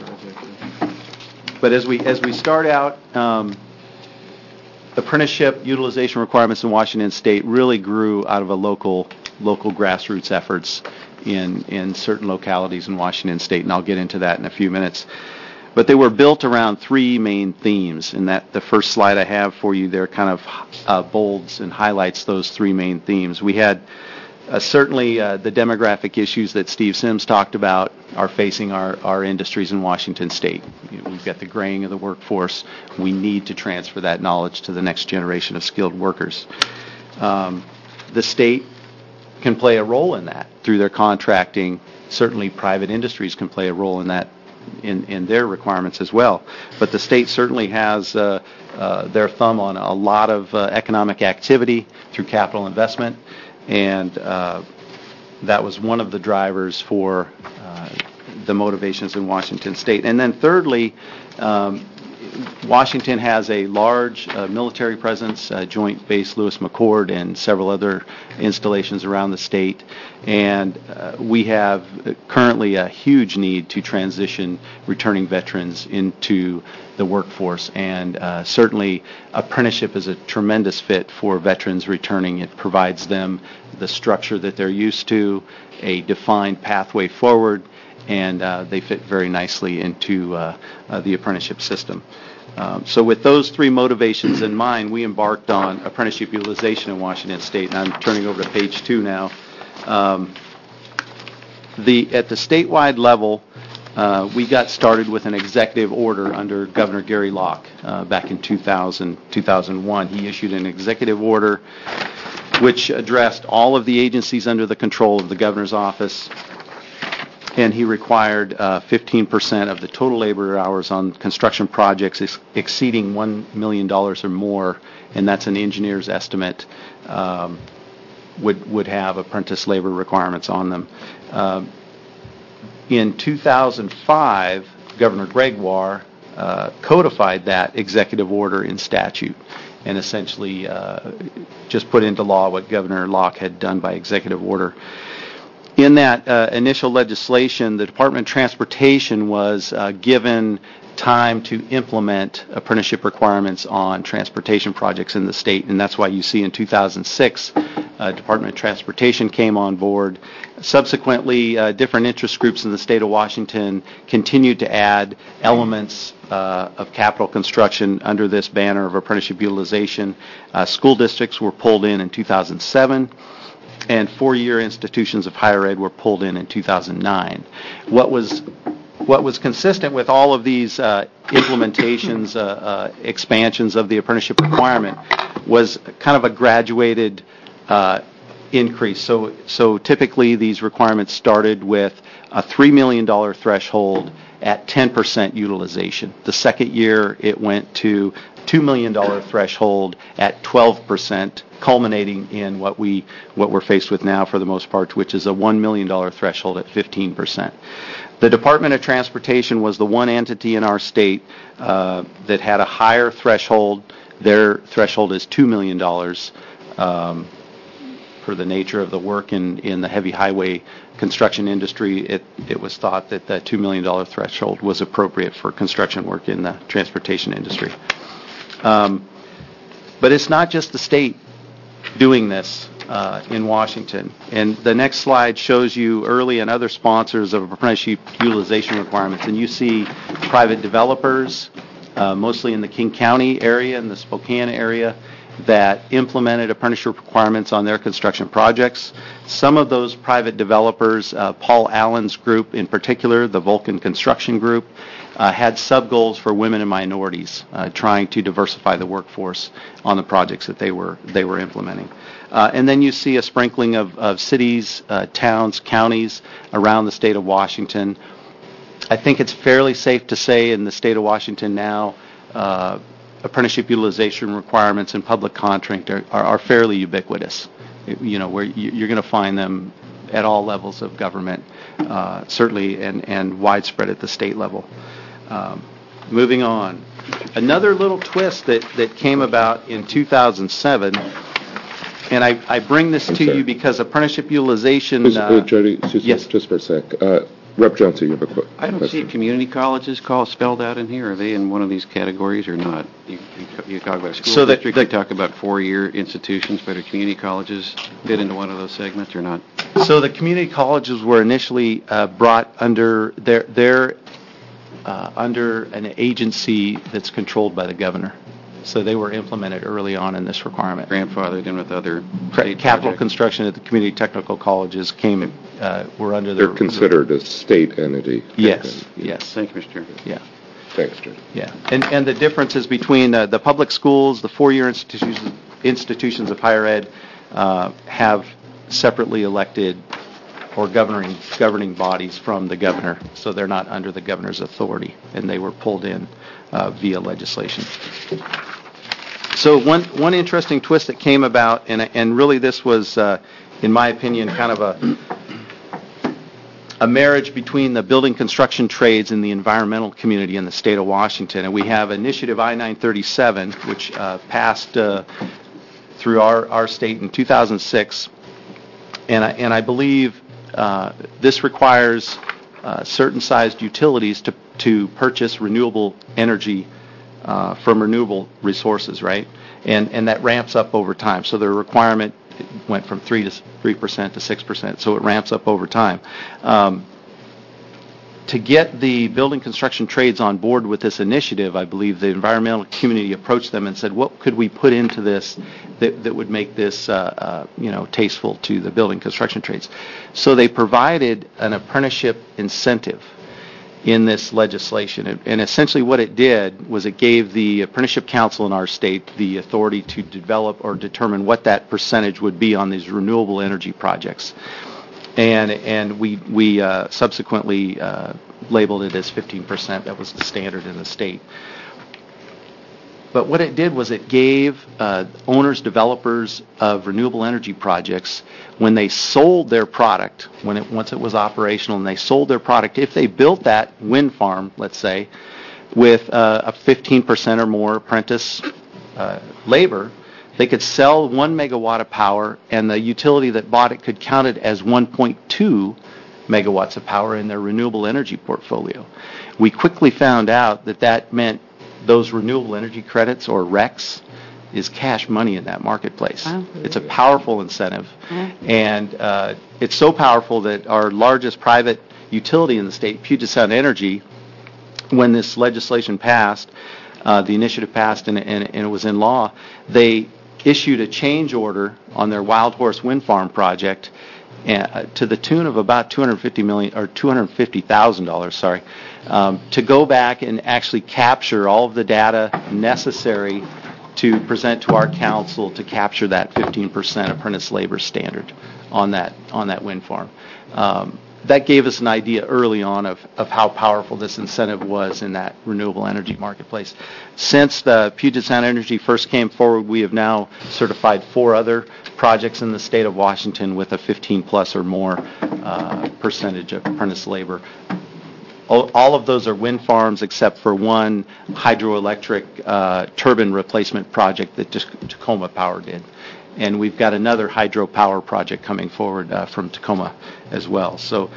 but as we as we start out, um, apprenticeship utilization requirements in Washington State really grew out of a local local grassroots efforts in in certain localities in Washington State, and I'll get into that in a few minutes. But they were built around three main themes, and that the first slide I have for you there kind of uh, bolds and highlights those three main themes. We had uh, certainly uh, the demographic issues that Steve Sims talked about are facing our, our industries in Washington State. You know, we've got the graying of the workforce. We need to transfer that knowledge to the next generation of skilled workers. Um, the state can play a role in that through their contracting. Certainly private industries can play a role in that in, in their requirements as well. But the state certainly has uh, uh, their thumb on a lot of uh, economic activity through capital investment, and uh, that was one of the drivers for uh, the motivations in Washington State. And then thirdly, um, Washington has a large uh, military presence, uh, Joint Base Lewis McChord, and several other installations around the state. And uh, we have currently a huge need to transition returning veterans into the workforce. And uh, certainly apprenticeship is a tremendous fit for veterans returning. It provides them the structure that they're used to, a defined pathway forward, and uh, they fit very nicely into uh, uh, the apprenticeship system. Um, so with those three motivations in mind, we embarked on apprenticeship utilization in Washington State, and I'm turning over to page two now. Um, the at the statewide level, uh, we got started with an executive order under Governor Gary Locke uh, back in two thousand, two thousand one. He issued an executive order which addressed all of the agencies under the control of the governor's office, and he required uh, fifteen percent of the total labor hours on construction projects ex- exceeding one million dollars or more, and that's an engineer's estimate, um, would would have apprentice labor requirements on them. Um, in two thousand five, Governor Gregoire uh, codified that executive order in statute and essentially uh, just put into law what Governor Locke had done by executive order. In that uh, initial legislation, the Department of Transportation was uh, given time to implement apprenticeship requirements on transportation projects in the state, and that's why you see in two thousand six, uh, Department of Transportation came on board. Subsequently, uh, different interest groups in the state of Washington continued to add elements uh, of capital construction under this banner of apprenticeship utilization. Uh, school districts were pulled in in two thousand seven. And four-year institutions of higher ed were pulled in in two thousand nine. What was what was consistent with all of these uh, implementations, uh, uh, expansions of the apprenticeship requirement was kind of a graduated uh, increase. So, so typically these requirements started with a three million dollars threshold at ten percent utilization. The second year it went to two million dollars threshold at twelve percent, culminating in what we what we're faced with now for the most part, which is a one million dollars threshold at fifteen percent. The Department of Transportation was the one entity in our state uh, that had a higher threshold. Their threshold is two million dollars. Um, for the nature of the work in, in the heavy highway construction industry, it, it was thought that the two million dollars threshold was appropriate for construction work in the transportation industry. Um, but it's not just the state doing this uh, in Washington. And the next slide shows you early and other sponsors of apprenticeship utilization requirements. And you see private developers, uh, mostly in the King County area and the Spokane area, that implemented apprenticeship requirements on their construction projects. Some of those private developers, uh, Paul Allen's group in particular, the Vulcan Construction Group, uh, had sub-goals for women and minorities, uh, trying to diversify the workforce on the projects that they were they were implementing. Uh, and then you see a sprinkling of, of cities, uh, towns, counties around the state of Washington. I think it's fairly safe to say in the state of Washington now, uh, apprenticeship utilization requirements in public contract are, are, are fairly ubiquitous. You know, where you, you're going to find them at all levels of government, uh, certainly, and, and widespread at the state level. Um, moving on. Another little twist that, that came about in two thousand seven and I, I bring this I'm to sorry. you because apprenticeship utilization. Please, Uh, uh, Jody, excuse me, yes. just for a sec. Uh, Rep Johnson, you have a qu- question. I don't see community colleges call spelled out in here. Are they in one of these categories or not? You, you, you talk about school So the- district, the- you talk about four-year institutions, but are community colleges fit into one of those segments or not? So the community colleges were initially uh, brought under their their uh, under an agency that's controlled by the governor. So they were implemented early on in this requirement. Grandfathered in with other Correct. state Capital projects? construction at the community technical colleges came uh, were under They're the considered a state entity. Yes, yes. Thank you, Mister Chairman. Yeah. Thanks, Jody. Yeah, and and the differences between uh, the public schools, the four-year institutions institutions of higher ed, uh, have separately elected or governing governing bodies from the governor, so they're not under the governor's authority, and they were pulled in uh, via legislation. So one one interesting twist that came about, and and really this was, uh, in my opinion, kind of a a marriage between the building construction trades and the environmental community in the state of Washington. And we have Initiative I nine thirty-seven, which uh, passed uh, through our, our state in two thousand six. And I, and I believe uh, this requires uh, certain sized utilities to, to purchase renewable energy uh, from renewable resources, right? And, and that ramps up over time. So the requirement went from three to three percent to six percent, so it ramps up over time. Um, to get the building construction trades on board with this initiative, I believe the environmental community approached them and said, "What could we put into this that, that would make this, uh, uh, you know, tasteful to the building construction trades?" So they provided an apprenticeship incentive in this legislation. And, and essentially what it did was it gave the Apprenticeship Council in our state the authority to develop or determine what that percentage would be on these renewable energy projects. And and we, we uh, subsequently uh, labeled it as fifteen percent. That was the standard in the state. But what it did was it gave uh, owners, developers of renewable energy projects, when they sold their product, when it once it was operational and they sold their product, if they built that wind farm, let's say, with uh, a fifteen percent or more apprentice uh, labor, they could sell one megawatt of power, and the utility that bought it could count it as one point two megawatts of power in their renewable energy portfolio. We quickly found out that that meant those renewable energy credits, or R E Cs, is cash money in that marketplace. Wow. It's a powerful incentive, Yeah. and uh, it's so powerful that our largest private utility in the state, Puget Sound Energy, when this legislation passed, uh, the initiative passed and, and, and it was in law, they issued a change order on their Wild Horse Wind Farm project uh, to the tune of about two hundred fifty million dollars or two hundred fifty thousand dollars, sorry, um, to go back and actually capture all of the data necessary to present to our council to capture that fifteen percent apprentice labor standard on that on that wind farm. Um, that gave us an idea early on of, of how powerful this incentive was in that renewable energy marketplace. Since the Puget Sound Energy first came forward, we have now certified four other projects in the state of Washington with a fifteen plus or more uh, percentage of apprentice labor. All, all of those are wind farms except for one hydroelectric uh, turbine replacement project that just Tacoma Power did. And we've got another hydropower project coming forward uh, from Tacoma as well. So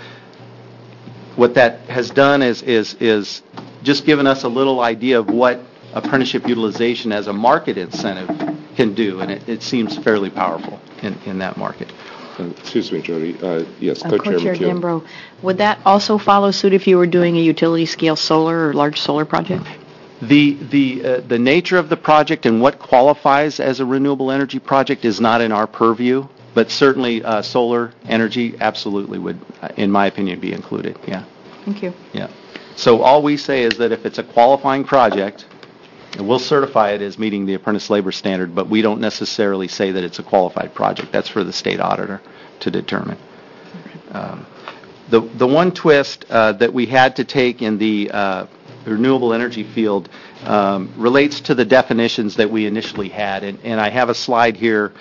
what that has done is, is, is just given us a little idea of what apprenticeship utilization as a market incentive can do, and it, it seems fairly powerful in, in that market. Uh, excuse me, Jody. Uh, yes, Uh, Co-Chair Co-Chair McKeel. Dembro, would that also follow suit if you were doing a utility scale solar or large solar project? The the uh, the nature of the project and what qualifies as a renewable energy project is not in our purview, but certainly uh, solar energy absolutely would, uh, in my opinion, be included. Yeah. Thank you. Yeah. So all we say is that if it's a qualifying project, and we'll certify it as meeting the apprentice labor standard, but we don't necessarily say that it's a qualified project. That's for the state auditor to determine. Um, the the one twist uh, that we had to take in the uh, renewable energy field um, relates to the definitions that we initially had, and, and I have a slide here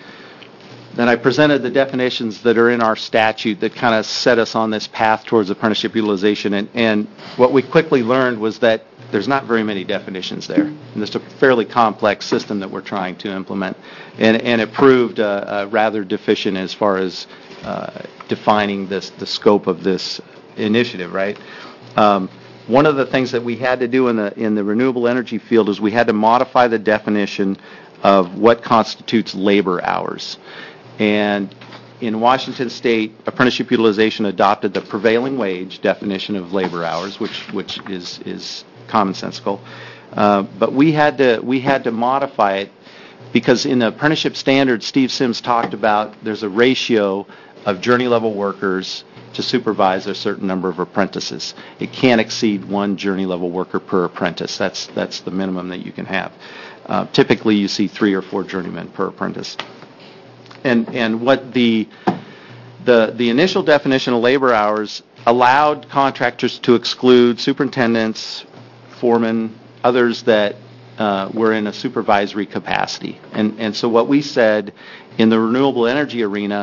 that I presented the definitions that are in our statute that kind of set us on this path towards apprenticeship utilization, and, and what we quickly learned was that there's not very many definitions there. And it's a fairly complex system that we're trying to implement. And, and it proved uh, uh, rather deficient as far as uh, defining this, the scope of this initiative, right? Um, one of the things that we had to do in the in the renewable energy field is we had to modify the definition of what constitutes labor hours. And in Washington State, apprenticeship utilization adopted the prevailing wage definition of labor hours, which which is is commonsensical. Uh, but we had to we had to modify it because in the apprenticeship standards, Steve Sims talked about there's a ratio of journey level workers to supervise a certain number of apprentices. It can't exceed one journey level worker per apprentice. That's that's the minimum that you can have. Uh, typically, you see three or four journeymen per apprentice. And and what the the the initial definition of labor hours allowed contractors to exclude superintendents, foremen, others that uh, were in a supervisory capacity. And and so what we said in the renewable energy arena,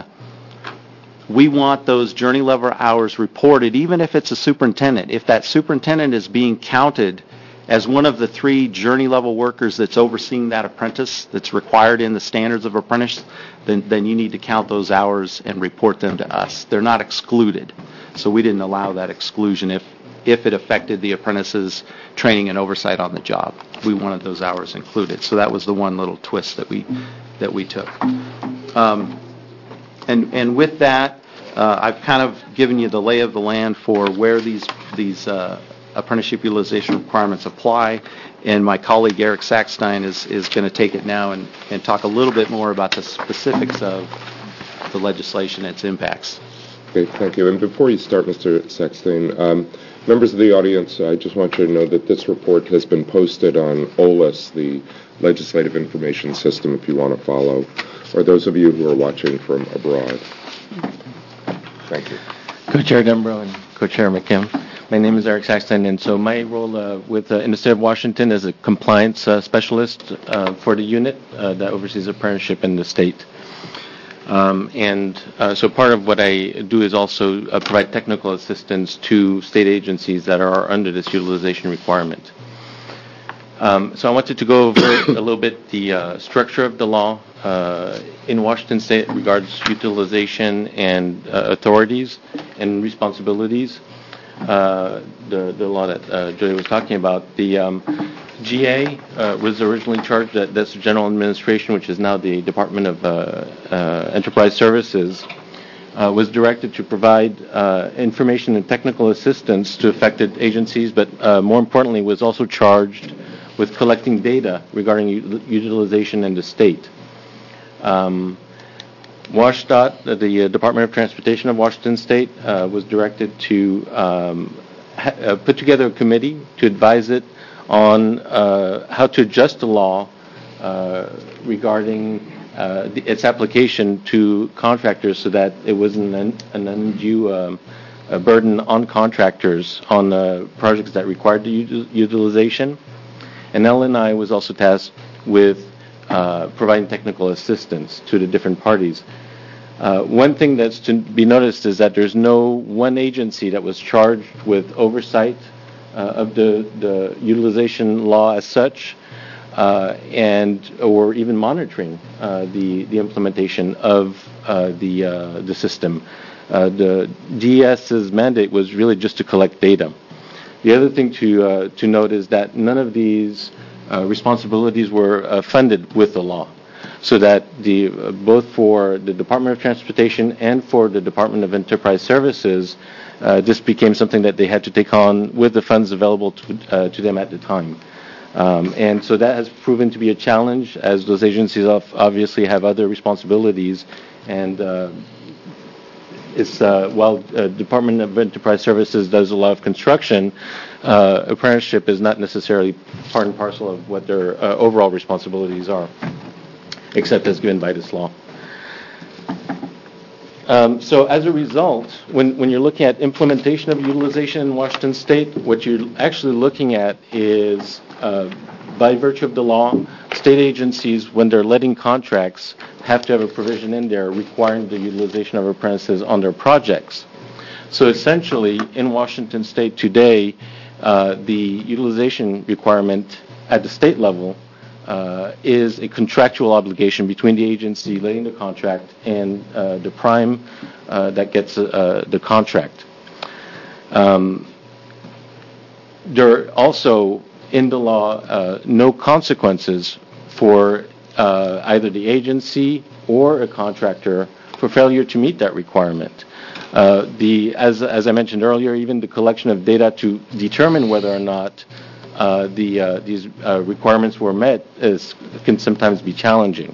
we want those journey level hours reported, even if it's a superintendent. If that superintendent is being counted as one of the three journey level workers that's overseeing that apprentice that's required in the standards of apprentice, then, then you need to count those hours and report them to us. They're not excluded. So we didn't allow that exclusion if, if it affected the apprentice's training and oversight on the job. We wanted those hours included. So that was the one little twist that we that we took. Um, And and with that, uh, I've kind of given you the lay of the land for where these these uh, apprenticeship utilization requirements apply, and my colleague Eric Sackstein is, is going to take it now and, and talk a little bit more about the specifics of the legislation and its impacts. Okay, thank you. And before you start, Mister Sackstein, um, members of the audience, I just want you to know that this report has been posted on O L I S, the Legislative Information System, if you want to follow, or those of you who are watching from abroad. Thank you. Co-Chair Dembro and Co-Chair McKim. My name is Eric Saxton, and so my role uh, with uh, in the state of Washington is a compliance uh, specialist uh, for the unit uh, that oversees apprenticeship in the state. Um, and uh, so part of what I do is also uh, provide technical assistance to state agencies that are under this utilization requirement. Um, so I wanted to go over a little bit the uh, structure of the law uh, in Washington State regards utilization and uh, authorities and responsibilities. Uh, the the law that uh, Jody was talking about, the um, G A uh, was originally charged at that's the General Administration, which is now the Department of uh, uh, Enterprise Services, uh, was directed to provide uh, information and technical assistance to affected agencies, but uh, more importantly was also charged with collecting data regarding u- utilization in the state. Um, WashDOT, the uh, Department of Transportation of Washington State, uh, was directed to um, ha- uh, put together a committee to advise it on uh, how to adjust the law uh, regarding uh, the, its application to contractors so that it wasn't an, an undue um, a burden on contractors on uh, projects that required the util- utilization. And L N I was also tasked with uh, providing technical assistance to the different parties. Uh, one thing that's to be noticed is that there's no one agency that was charged with oversight uh, of the, the utilization law as such, uh, and or even monitoring uh, the the implementation of uh, the uh, the system. Uh, the D E S's mandate was really just to collect data. The other thing to uh, to note is that none of these uh, responsibilities were uh, funded with the law, so that the uh, both for the Department of Transportation and for the Department of Enterprise Services, uh, this became something that they had to take on with the funds available to uh, to them at the time. Um, and so that has proven to be a challenge, as those agencies obviously have other responsibilities, and uh, It's, uh, while uh, Department of Enterprise Services does a lot of construction, uh, apprenticeship is not necessarily part and parcel of what their uh, overall responsibilities are, except as given by this law. Um, so as a result, when, when you're looking at implementation of utilization in Washington State, what you're actually looking at is, uh, by virtue of the law, state agencies, when they're letting contracts, have to have a provision in there requiring the utilization of apprentices on their projects. So essentially, in Washington State today, uh, the utilization requirement at the state level uh, is a contractual obligation between the agency laying the contract and uh, the prime uh, that gets uh, the contract. Um, there are also in the law uh, no consequences for uh, either the agency or a contractor for failure to meet that requirement. Uh, the as as I mentioned earlier, even the collection of data to determine whether or not uh, the uh, these uh, requirements were met is can sometimes be challenging.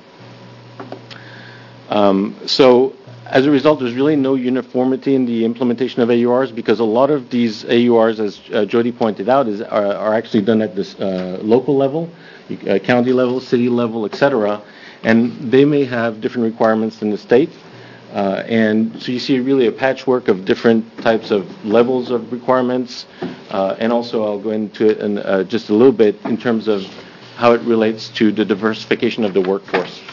Um, so. As a result, there's really no uniformity in the implementation of A U Rs because a lot of these A U Rs, as uh, Jody pointed out, is are, are actually done at this uh, local level, uh, county level, city level, et cetera, and they may have different requirements than the state. Uh, and so you see really a patchwork of different types of levels of requirements, uh, and also I'll go into it in uh, just a little bit in terms of how it relates to the diversification of the workforce.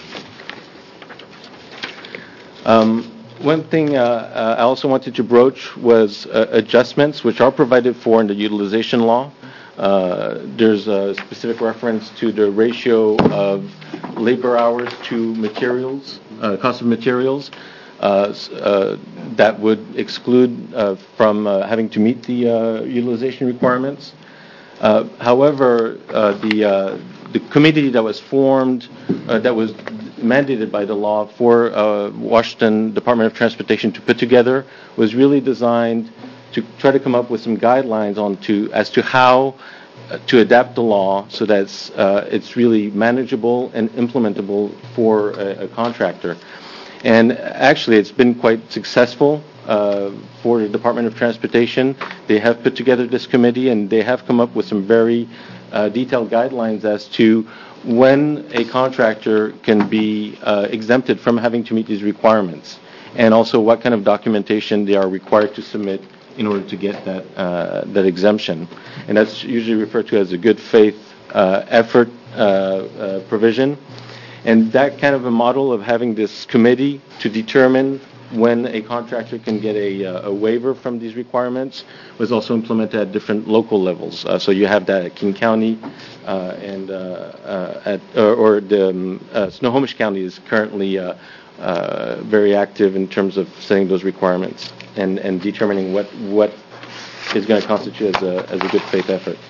Um, one thing uh, uh, I also wanted to broach was uh, adjustments which are provided for in the utilization law. Uh, there's a specific reference to the ratio of labor hours to materials, uh, cost of materials, uh, uh, that would exclude uh, from uh, having to meet the uh, utilization requirements. Uh, however, uh, the uh, the committee that was formed, uh, that was mandated by the law for uh, Washington Department of Transportation to put together, was really designed to try to come up with some guidelines on to as to how uh, to adapt the law so that it's, uh, it's really manageable and implementable for a, a contractor. And actually, it's been quite successful. Uh, for the Department of Transportation. They have put together this committee and they have come up with some very uh, detailed guidelines as to when a contractor can be uh, exempted from having to meet these requirements, and also what kind of documentation they are required to submit in order to get that uh, that exemption. And that's usually referred to as a good faith uh, effort uh, uh, provision. And that kind of a model of having this committee to determine when a contractor can get a, uh, a waiver from these requirements was also implemented at different local levels. Uh, so you have that at King County uh, and uh, uh, at or, or the um, uh, Snohomish County is currently uh, uh, very active in terms of setting those requirements and, and determining what what is going to constitute as a as a good faith effort.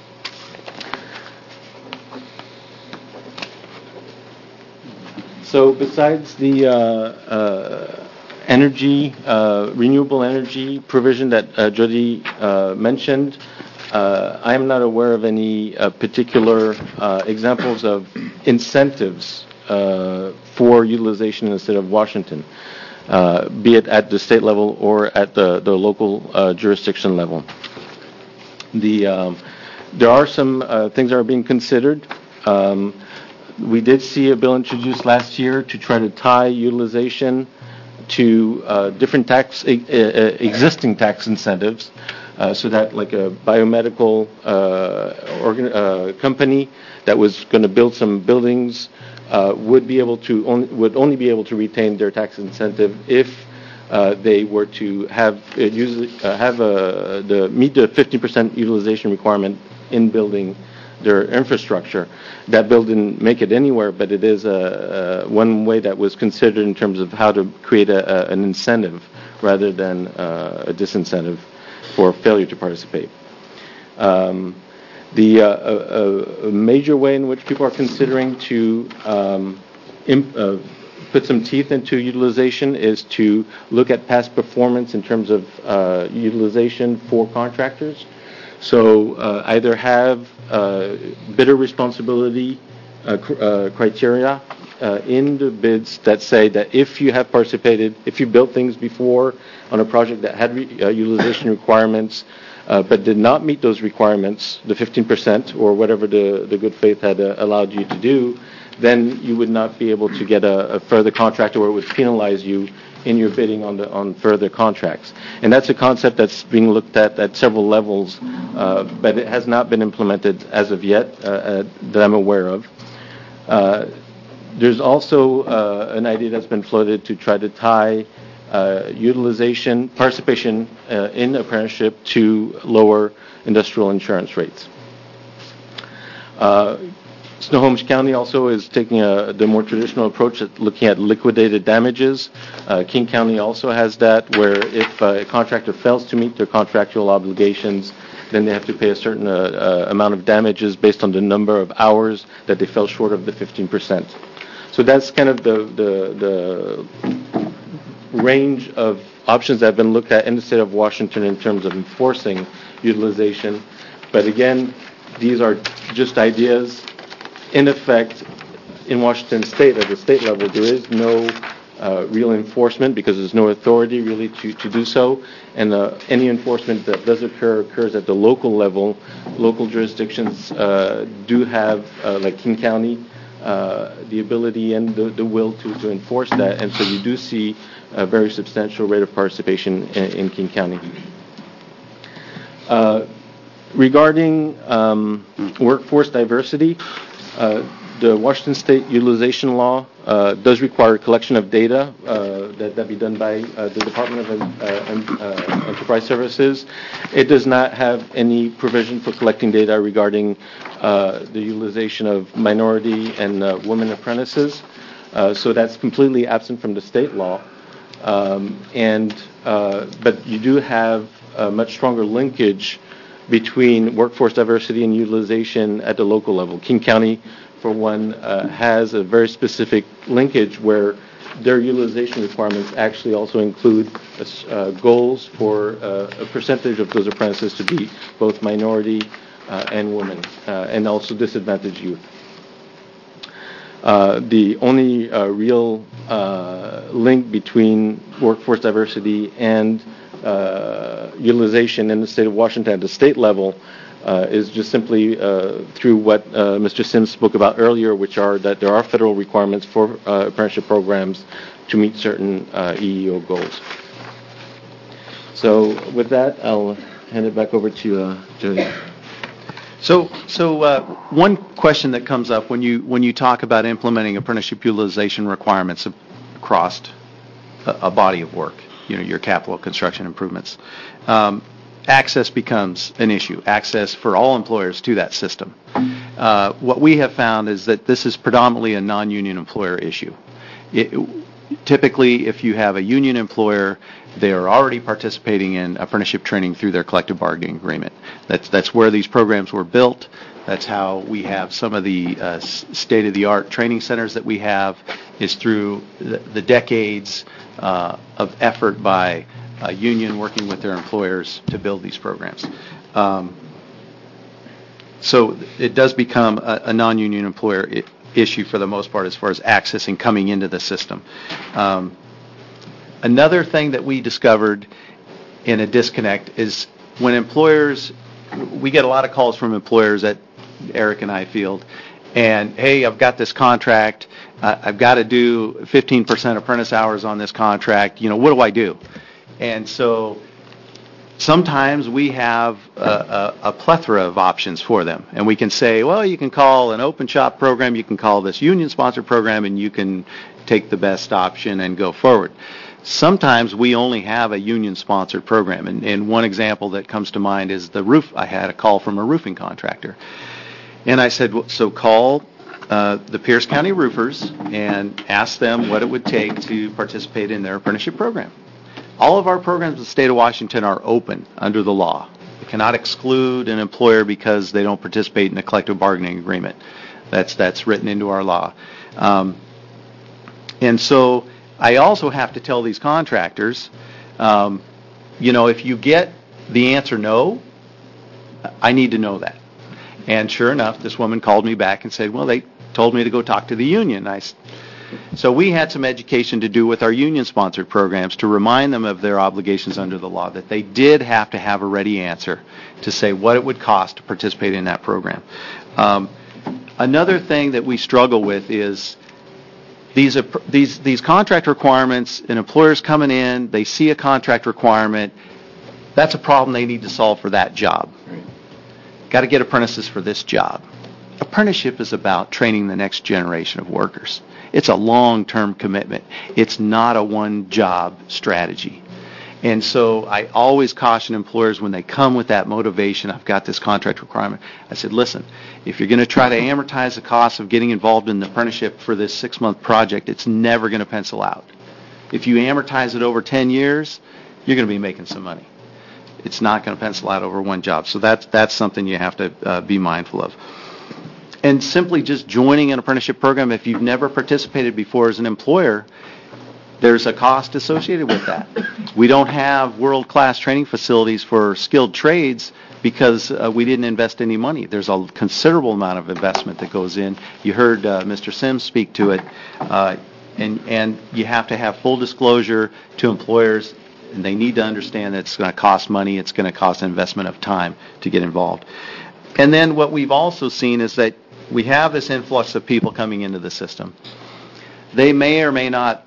So besides the uh, uh, energy, uh, renewable energy provision that uh, Jody uh, mentioned, uh, I am not aware of any uh, particular uh, examples of incentives uh, for utilization in the state of Washington, uh, be it at the state level or at the, the local uh, jurisdiction level. The, um, there are some uh, things that are being considered. Um, we did see a bill introduced last year to try to tie utilization to uh, different tax uh, existing tax incentives, uh, so that like a biomedical uh, organ, uh, company that was going to build some buildings uh, would be able to only, would only be able to retain their tax incentive if uh, they were to have uh, use uh, have a, the meet the fifty percent utilization requirement in building their infrastructure. That bill didn't make it anywhere, but it is a, a one way that was considered in terms of how to create a, a, an incentive rather than uh, a disincentive for failure to participate. Um, the uh, a, a major way in which people are considering to um, imp, uh, put some teeth into utilization is to look at past performance in terms of uh, utilization for contractors. So uh, either have uh, bidder responsibility uh, cr- uh, criteria uh, in the bids that say that if you have participated, if you built things before on a project that had re- uh, utilization requirements, uh, but did not meet those requirements, the fifteen percent or whatever the, the good faith had uh, allowed you to do, then you would not be able to get a, a further contract, or it would penalize you in your bidding on the on further contracts. And that's a concept that's being looked at at several levels, uh, but it has not been implemented as of yet uh, uh, that I'm aware of. Uh, there's also uh, an idea that's been floated to try to tie uh, utilization, participation uh, in apprenticeship to lower industrial insurance rates. Uh, Snohomish County also is taking a, the more traditional approach at looking at liquidated damages. Uh, King County also has that, where if uh, a contractor fails to meet their contractual obligations, then they have to pay a certain uh, uh, amount of damages based on the number of hours that they fell short of the fifteen percent. So that's kind of the, the, the range of options that have been looked at in the state of Washington in terms of enforcing utilization. But again, these are just ideas. In effect, in Washington State, at the state level, there is no uh, real enforcement because there's no authority really to, to do so. And uh, any enforcement that does occur occurs at the local level. Local jurisdictions uh, do have, uh, like King County, uh, the ability and the, the will to, to enforce that. And so you do see a very substantial rate of participation in, in King County. Uh, regarding um, workforce diversity, Uh, the Washington State Utilization Law uh, does require collection of data uh, that that be done by uh, the Department of uh, uh, Enterprise Services. It does not have any provision for collecting data regarding uh, the utilization of minority and uh, women apprentices. Uh, so that's completely absent from the state law. Um, and uh, but you do have a much stronger linkage between workforce diversity and utilization at the local level. King County, for one, uh, has a very specific linkage where their utilization requirements actually also include uh, goals for uh, a percentage of those apprentices to be both minority uh, and women, uh, and also disadvantaged youth. Uh, the only uh, real uh, link between workforce diversity and Uh, utilization in the state of Washington at the state level uh, is just simply uh, through what uh, Mister Sims spoke about earlier, which are that there are federal requirements for uh, apprenticeship programs to meet certain uh, E E O goals. So with that, I'll hand it back over to uh, Julia. So, so uh, one question that comes up when you when you talk about implementing apprenticeship utilization requirements across a, a body of work, you know, your capital construction improvements, um, access becomes an issue. Access for all employers to that system. Uh, what we have found is that this is predominantly a non-union employer issue. It, typically, if you have a union employer, they are already participating in apprenticeship training through their collective bargaining agreement. That's that's where these programs were built. That's how we have some of the uh, state-of-the-art training centers that we have, is through the, the decades uh, of effort by a union working with their employers to build these programs. Um, so it does become a, a non-union employer I- issue for the most part as far as accessing coming into the system. Um, another thing that we discovered in a disconnect is when employers, we get a lot of calls from employers at Eric and I field, and hey, I've got this contract, uh, I've got to do fifteen percent apprentice hours on this contract, you know, what do I do? And so sometimes we have a, a, a plethora of options for them, and we can say, well, you can call an open shop program, you can call this union sponsored program, and you can take the best option and go forward. Sometimes we only have a union-sponsored program, and, and one example that comes to mind is the roof. I had a call from a roofing contractor, and I said, well, so call uh, the Pierce County Roofers and ask them what it would take to participate in their apprenticeship program. All of our programs in the state of Washington are open under the law. We cannot exclude an employer because they don't participate in a collective bargaining agreement. That's that's written into our law. Um, and so I also have to tell these contractors, um, you know, if you get the answer no, I need to know that. And sure enough, this woman called me back and said, well, they told me to go talk to the union. I, so we had some education to do with our union-sponsored programs to remind them of their obligations under the law, that they did have to have a ready answer to say what it would cost to participate in that program. Um, another thing that we struggle with is These these these contract requirements, and employers coming in, they see a contract requirement. That's a problem they need to solve for that job. Right. Got to get apprentices for this job. apprenticeship is about training the next generation of workers. It's a long-term commitment. It's not a one-job strategy. And so I always caution employers when they come with that motivation, I've got this contract requirement, I said, listen, if you're going to try to amortize the cost of getting involved in the apprenticeship for this six-month project, it's never going to pencil out. If you amortize it over ten years, you're going to be making some money. It's not going to pencil out over one job. So that's, that's something you have to uh, be mindful of. And simply just joining an apprenticeship program, if you've never participated before as an employer, there's a cost associated with that. We don't have world-class training facilities for skilled trades because uh, we didn't invest any money. There's a considerable amount of investment that goes in. You heard uh, Mister Sims speak to it, uh, and, and you have to have full disclosure to employers, and they need to understand that it's going to cost money, it's going to cost an investment of time to get involved. And then what we've also seen is that we have this influx of people coming into the system. They may or may not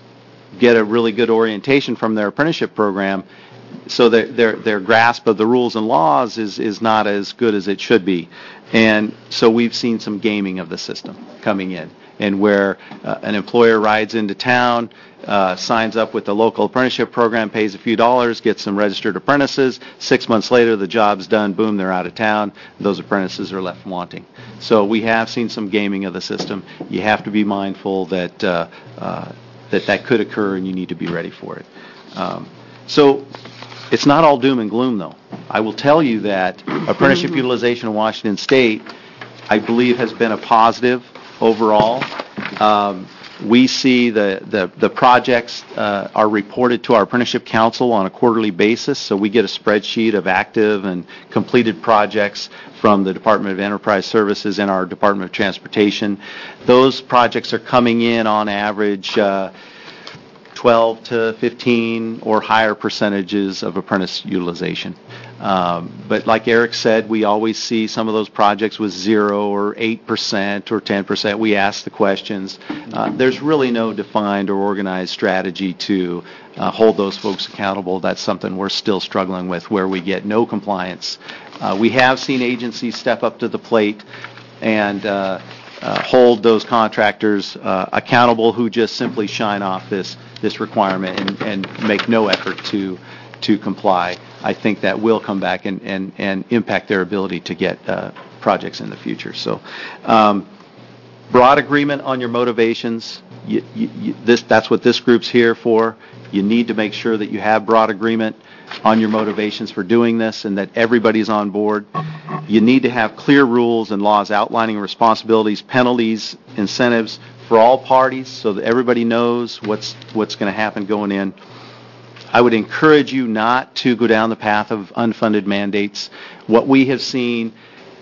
get a really good orientation from their apprenticeship program, so their their their grasp of the rules and laws is is not as good as it should be. And so we've seen some gaming of the system coming in, and where uh, an employer rides into town, uh, signs up with the local apprenticeship program, pays a few dollars, gets some registered apprentices. Six months later, the job's done, boom, they're out of town. Those apprentices are left wanting. So we have seen some gaming of the system. You have to be mindful that uh, uh, that that could occur, and you need to be ready for it. Um, so it's not all doom and gloom, though. I will tell you that apprenticeship utilization in Washington State, I believe, has been a positive overall. Um, we see the, the, the projects uh, are reported to our Apprenticeship Council on a quarterly basis, so we get a spreadsheet of active and completed projects from the Department of Enterprise Services and our Department of Transportation. Those projects are coming in on average uh, twelve to fifteen or higher percentages of apprentice utilization. Um, but like Eric said, we always see some of those projects with zero or eight percent or ten percent. We ask the questions. Uh, there's really no defined or organized strategy to uh, hold those folks accountable. That's something we're still struggling with, where we get no compliance. Uh, we have seen agencies step up to the plate and uh, uh, hold those contractors uh, accountable who just simply shine off this this requirement and, and make no effort to to comply. I think that will come back and, and, and impact their ability to get uh, projects in the future. So, um, broad agreement on your motivations. You, you, you, this, that's what this group's here for. You need to make sure that you have broad agreement on your motivations for doing this and that everybody's on board. You need to have clear rules and laws outlining responsibilities, penalties, incentives for all parties so that everybody knows what's what's going to happen going in. I would encourage you not to go down the path of unfunded mandates. What we have seen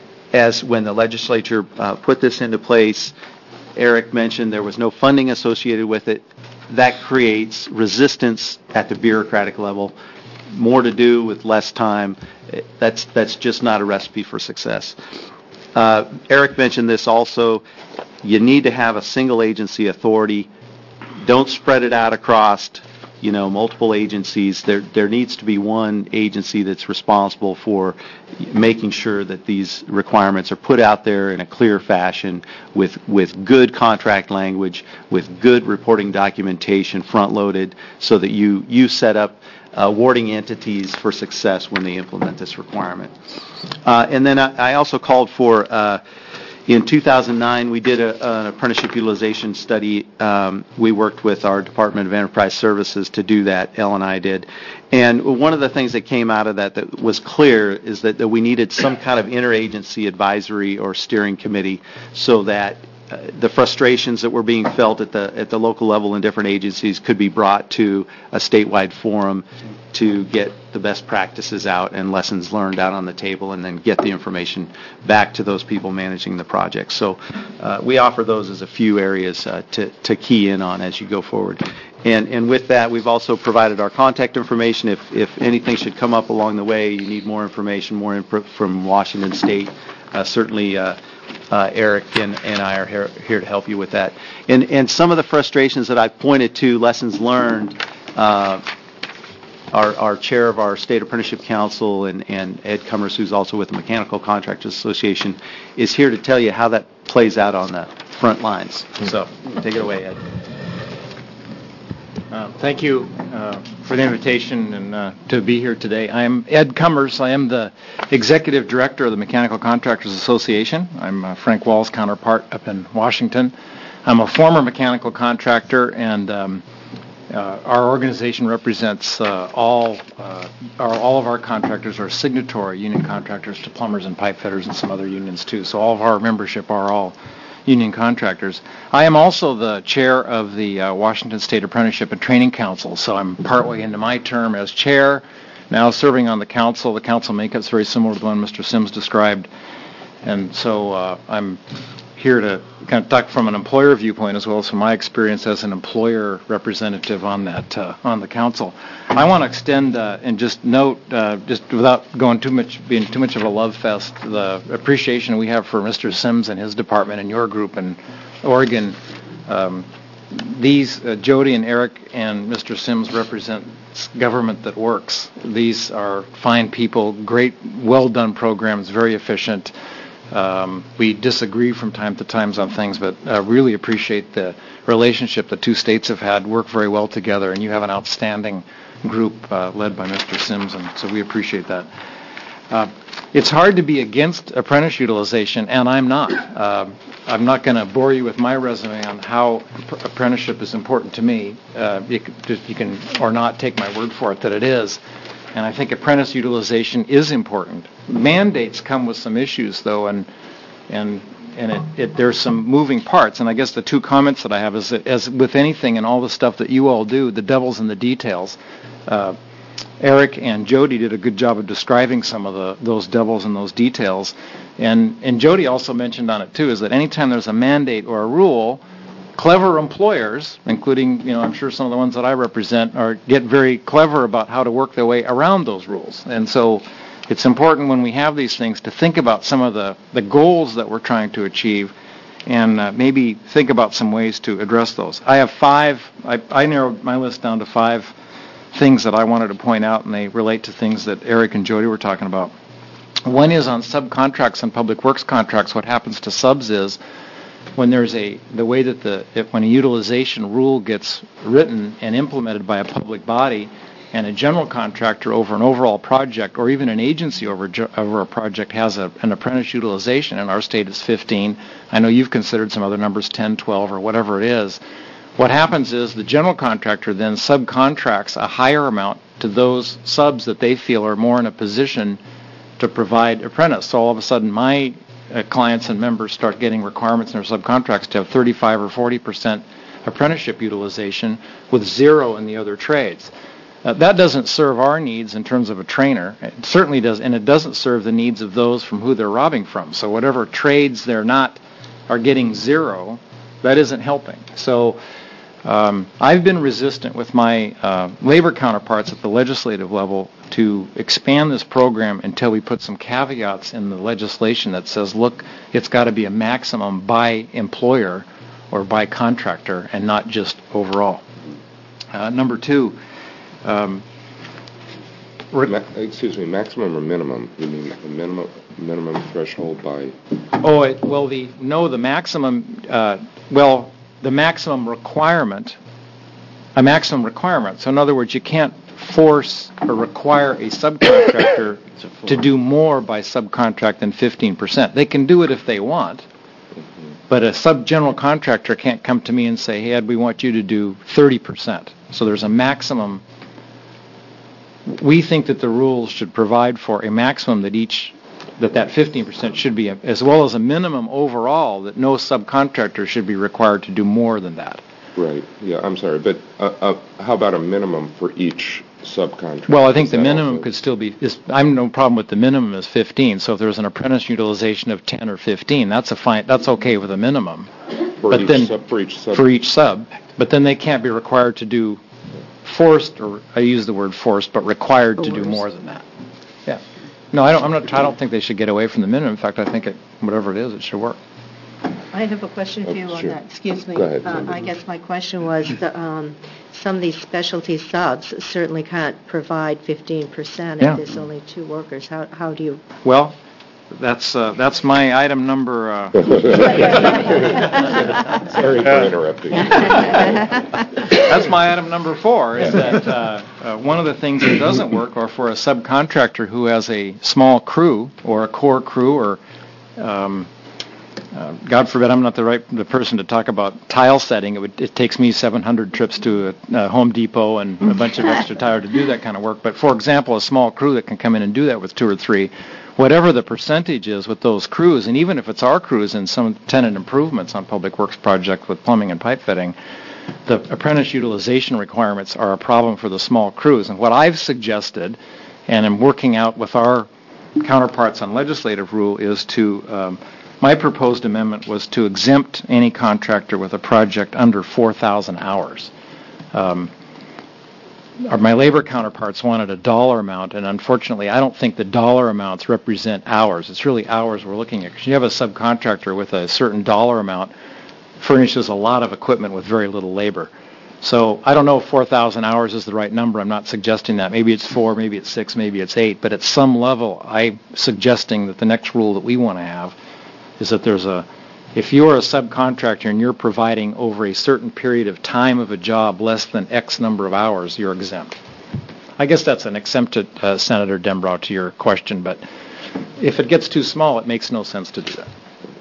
as when the legislature uh, put this into place, Eric mentioned there was no funding associated with it. That creates resistance at the bureaucratic level, more to do with less time. That's, that's just not a recipe for success. Uh, Eric mentioned this also. You need to have a single agency authority. Don't spread it out across you know, multiple agencies. There there needs to be one agency that's responsible for making sure that these requirements are put out there in a clear fashion with, with good contract language, with good reporting documentation front-loaded so that you, you set up awarding entities for success when they implement this requirement. Uh, and then I, I also called for uh, in two thousand nine, we did a, an apprenticeship utilization study. Um, we worked with our Department of Enterprise Services to do that. Ellen and I did. And one of the things that came out of that that was clear is that, that we needed some kind of interagency advisory or steering committee so that uh, the frustrations that were being felt at the at the local level in different agencies could be brought to a statewide forum to get the best practices out and lessons learned out on the table, and then get the information back to those people managing the project. So uh, we offer those as a few areas uh, to, to key in on as you go forward. And, and with that, we've also provided our contact information. If, if anything should come up along the way, you need more information, more input from Washington State, uh, certainly uh, uh, Eric and, and I are here, here to help you with that. And, and some of the frustrations that I've pointed to, lessons learned, uh, our, our chair of our State Apprenticeship Council, and, and Ed Cummers, who's also with the Mechanical Contractors Association, is here to tell you how that plays out on the front lines. So take it away, Ed. Uh, thank you uh, for the invitation and uh, to be here today. I am Ed Cummers. I am the Executive Director of the Mechanical Contractors Association. I'm uh, Frank Wall's counterpart up in Washington. I'm a former mechanical contractor, and um, uh, our organization represents uh, all uh, our, all of our contractors are signatory union contractors to plumbers and pipe fitters and some other unions too. So all of our membership are all union contractors. I am also the chair of the uh, Washington State Apprenticeship and Training Council, so I'm partway into my term as chair, now serving on the council. The council makeup is very similar to the one Mister Sims described, and so uh, I'm here to kind of talk from an employer viewpoint as well as from my experience as an employer representative on that uh, on the council. I want to extend uh, and just note, uh, just without going too much, being too much of a love fest, the appreciation we have for Mister Sims and his department and your group in Oregon. Um, these uh, Jody and Eric and Mister Sims represent government that works. These are fine people, great, well done programs, very efficient. Um, we disagree from time to time on things, but uh, really appreciate the relationship the two states have had, work very well together, and you have an outstanding group uh, led by Mister Sims, and so we appreciate that. Uh, it's hard to be against apprentice utilization, and I'm not. Uh, I'm not going to bore you with my resume on how apprenticeship is important to me. Uh, you, can, you can or not take my word for it that it is. And I think apprentice utilization is important. Mandates come with some issues, though, and and and it, it, there's some moving parts. And I guess the two comments that I have is that, as with anything and all the stuff that you all do, the devil's in the details. Uh, Eric and Jody did a good job of describing some of the those devils and those details. And and Jody also mentioned on it too, is that anytime there's a mandate or a rule, clever employers, including, you know, I'm sure some of the ones that I represent, are get very clever about how to work their way around those rules. And so it's important when we have these things to think about some of the, the goals that we're trying to achieve and uh, maybe think about some ways to address those. I have five, I, I narrowed my list down to five things that I wanted to point out, and they relate to things that Eric and Jody were talking about. One is on subcontracts and public works contracts. What happens to subs is when there's a, the way that the, if, when a utilization rule gets written and implemented by a public body and a general contractor over an overall project or even an agency over, over a project has a, an apprentice utilization, in our state it's fifteen. I know you've considered some other numbers, ten, twelve, or whatever it is. What happens is the general contractor then subcontracts a higher amount to those subs that they feel are more in a position to provide apprentice. So all of a sudden my Uh, clients and members start getting requirements in their subcontracts to have thirty-five or forty percent apprenticeship utilization with zero in the other trades. Uh, that doesn't serve our needs in terms of a trainer. It certainly does, and it doesn't serve the needs of those from who they're robbing from. So whatever trades they're not are getting zero, that isn't helping. So um, I've been resistant with my uh, labor counterparts at the legislative level to expand this program until we put some caveats in the legislation that says, look, it's got to be a maximum by employer or by contractor and not just overall. Uh, number two, um, Ma- excuse me, maximum or minimum? You mean a minimum minimum threshold by? Oh, it, well, the no, the maximum. Uh, well, the maximum requirement, a maximum requirement. So in other words, you can't force or require a subcontractor to do more by subcontract than fifteen percent. They can do it if they want, but a sub-general contractor can't come to me and say, hey, Ed, we want you to do thirty percent. So there's a maximum. We think that the rules should provide for a maximum that each, that that fifteen percent should be, a, as well as a minimum overall, that no subcontractor should be required to do more than that. Right. Yeah, I'm sorry, but uh, uh, how about a minimum for each subcontractor? Well, I think the minimum also could still be, is, I'm no problem with the minimum is fifteen. So if there's an apprentice utilization of ten or fifteen, that's a fine, that's okay with a minimum. For but each then sub, for each sub. For each sub. But then they can't be required to do forced, or I use the word forced, but required to do more than that. Yeah. No, I don't. I'm not. I don't think they should get away from the minimum. In fact, I think it, whatever it is, it should work. I have a question for you Oh, on sure. that. Excuse me. Go ahead, Uh, Cindy. I guess my question was, the, um, some of these specialty subs certainly can't provide fifteen percent Yeah. if there's only two workers. How, how do you? Well, that's, uh, that's my item number, uh, Sorry for interrupting. that's my item number four, is that uh, uh, one of the things that doesn't work are for a subcontractor who has a small crew or a core crew or, um, uh, God forbid, I'm not the right the person to talk about tile setting. It, would, it takes me seven hundred trips to a, a Home Depot and a bunch of extra tire to do that kind of work. But for example, a small crew that can come in and do that with two or three, whatever the percentage is with those crews, and even if it's our crews in some tenant improvements on public works projects with plumbing and pipe fitting, the apprentice utilization requirements are a problem for the small crews. And what I've suggested, and I'm working out with our counterparts on legislative rule, is to, um, my proposed amendment was to exempt any contractor with a project under four thousand hours. Um, Our- my labor counterparts wanted a dollar amount, and unfortunately, I don't think the dollar amounts represent hours. It's really hours we're looking at. Because you have a subcontractor with a certain dollar amount furnishes a lot of equipment with very little labor. So I don't know if four thousand hours is the right number. I'm not suggesting that. Maybe it's four, maybe it's six, maybe it's eight. But at some level, I'm suggesting that the next rule that we want to have is that there's a if you're a subcontractor and you're providing over a certain period of time of a job less than X number of hours, you're exempt. I guess that's an exempted, uh, Senator Dembrow, to your question, but if it gets too small, it makes no sense to do that.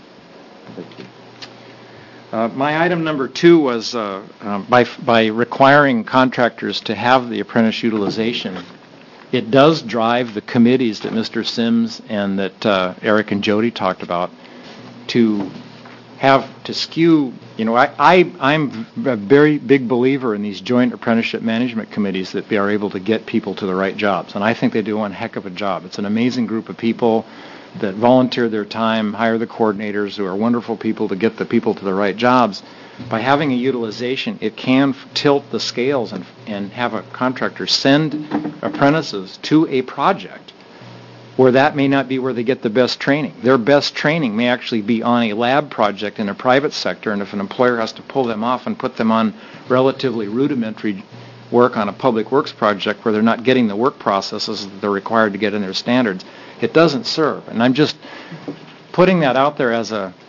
Uh, my item number two was uh, um, by, by requiring contractors to have the apprentice utilization, it does drive the committees that Mister Sims and that uh, Eric and Jody talked about to have to skew, you know, I, I, I'm a very big believer in these joint apprenticeship management committees that are able to get people to the right jobs. And I think they do one heck of a job. It's an amazing group of people that volunteer their time, hire the coordinators who are wonderful people to get the people to the right jobs. By having a utilization, it can f- tilt the scales and, and have a contractor send apprentices to a project where that may not be where they get the best training. Their best training may actually be on a lab project in a private sector, and if an employer has to pull them off and put them on relatively rudimentary work on a public works project where they're not getting the work processes that they're required to get in their standards, it doesn't serve. And I'm just putting that out there as a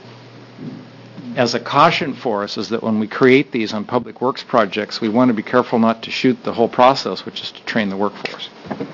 as a caution for us, is that when we create these on public works projects, we want to be careful not to shoot the whole process, which is to train the workforce.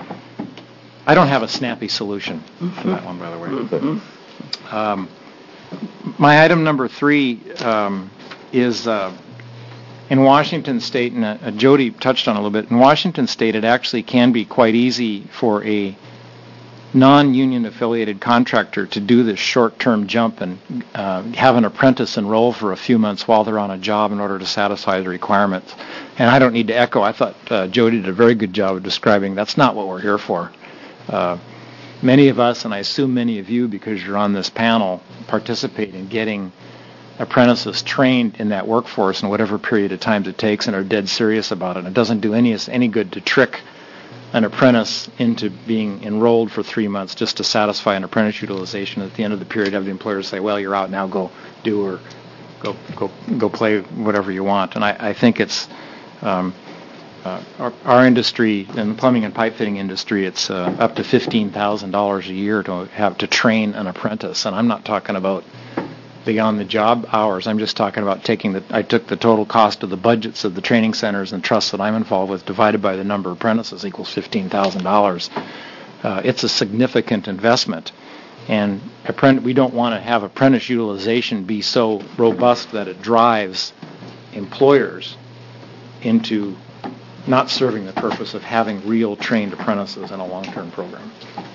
I don't have a snappy solution for that one, by the way. Um, my item number three um, is uh, in Washington State, and uh, Jody touched on it a little bit. In Washington State, it actually can be quite easy for a non-union affiliated contractor to do this short-term jump and uh, have an apprentice enroll for a few months while they're on a job in order to satisfy the requirements. And I don't need to echo. I thought uh, Jody did a very good job of describing that's not what we're here for. Uh, many of us, and I assume many of you, because you're on this panel, participate in getting apprentices trained in that workforce in whatever period of time it takes and are dead serious about it. It doesn't do any any good to trick an apprentice into being enrolled for three months just to satisfy an apprentice utilization. At the end of the period, have the employer say, well, you're out now, go do or go go go play whatever you want. And I, I think it's um, uh, our, our industry, in the plumbing and pipe fitting industry, it's uh, up to fifteen thousand dollars a year to have to train an apprentice. And I'm not talking about beyond the job hours. I'm just talking about taking the, I took the total cost of the budgets of the training centers and trusts that I'm involved with divided by the number of apprentices equals fifteen thousand dollars. Uh, it's a significant investment. And apprentice, we don't want to have apprentice utilization be so robust that it drives employers into not serving the purpose of having real trained apprentices in a long-term program.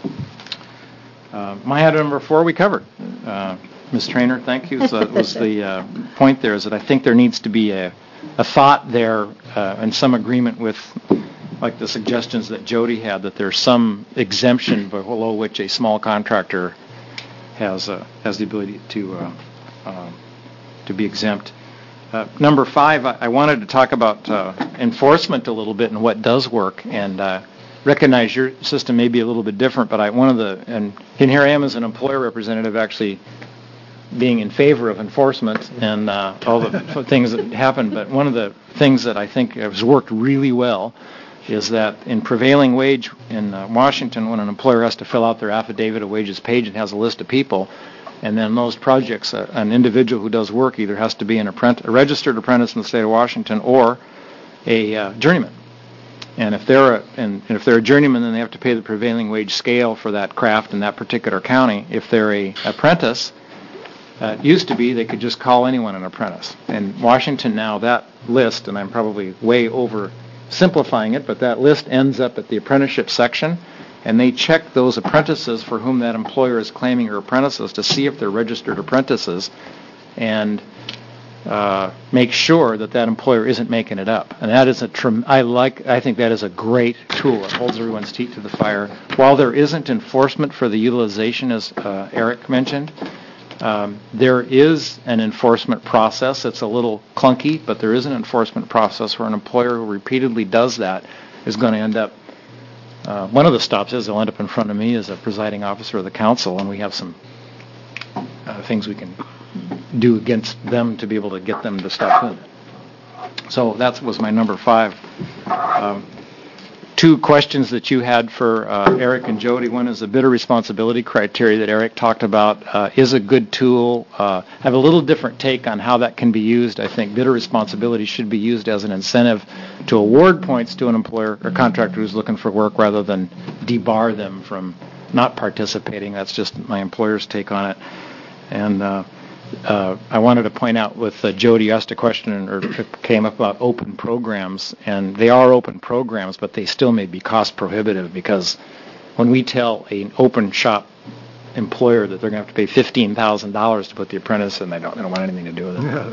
Uh, my item number four we covered. Uh, Miz Trainer, thank you. So that was the uh, point there, is that I think there needs to be a, a thought there uh, and some agreement with, like the suggestions that Jody had, that there's some exemption below which a small contractor has uh, has the ability to uh, uh, to be exempt. Uh, number five, I, I wanted to talk about uh, enforcement a little bit and what does work, and uh, recognize your system may be a little bit different, but I one of the and, and here I am as an employer representative actually being in favor of enforcement and uh, all the things that happen, but one of the things that I think has worked really well is that in prevailing wage in uh, Washington, when an employer has to fill out their affidavit of wages page and has a list of people, and then those projects, uh, an individual who does work either has to be an apprentice, a registered apprentice in the state of Washington or a uh, journeyman. And if they're a, and, and if they're a journeyman, then they have to pay the prevailing wage scale for that craft in that particular county. If they're a apprentice, uh, it used to be they could just call anyone an apprentice. In Washington now, that list, and I'm probably way over simplifying it, but that list ends up at the apprenticeship section, and they check those apprentices for whom that employer is claiming are apprentices to see if they're registered apprentices, and uh, make sure that that employer isn't making it up. And that is a trem- I like. I think that is a great tool. It holds everyone's teeth to the fire. While there isn't enforcement for the utilization, as uh, Eric mentioned, um, there is an enforcement process. It's a little clunky, but there is an enforcement process where an employer who repeatedly does that is going to end up. Uh, one of the stops is they'll end up in front of me as a presiding officer of the council, and we have some uh, things we can do against them to be able to get them to stop doing it. So that was my number five. Um, two questions that you had for uh, Eric and Jody. One is the bidder responsibility criteria that Eric talked about uh, is a good tool. Uh, I have a little different take on how that can be used. I think bidder responsibility should be used as an incentive to award points to an employer or contractor who's looking for work rather than debar them from not participating. That's just my employer's take on it. And uh, uh, I wanted to point out with uh, Jody asked a question or it came up about open programs, and they are open programs, but they still may be cost prohibitive because when we tell an open shop employer that they're going to have to pay fifteen thousand dollars to put the apprentice in, they don't, they don't want anything to do with it. Yeah.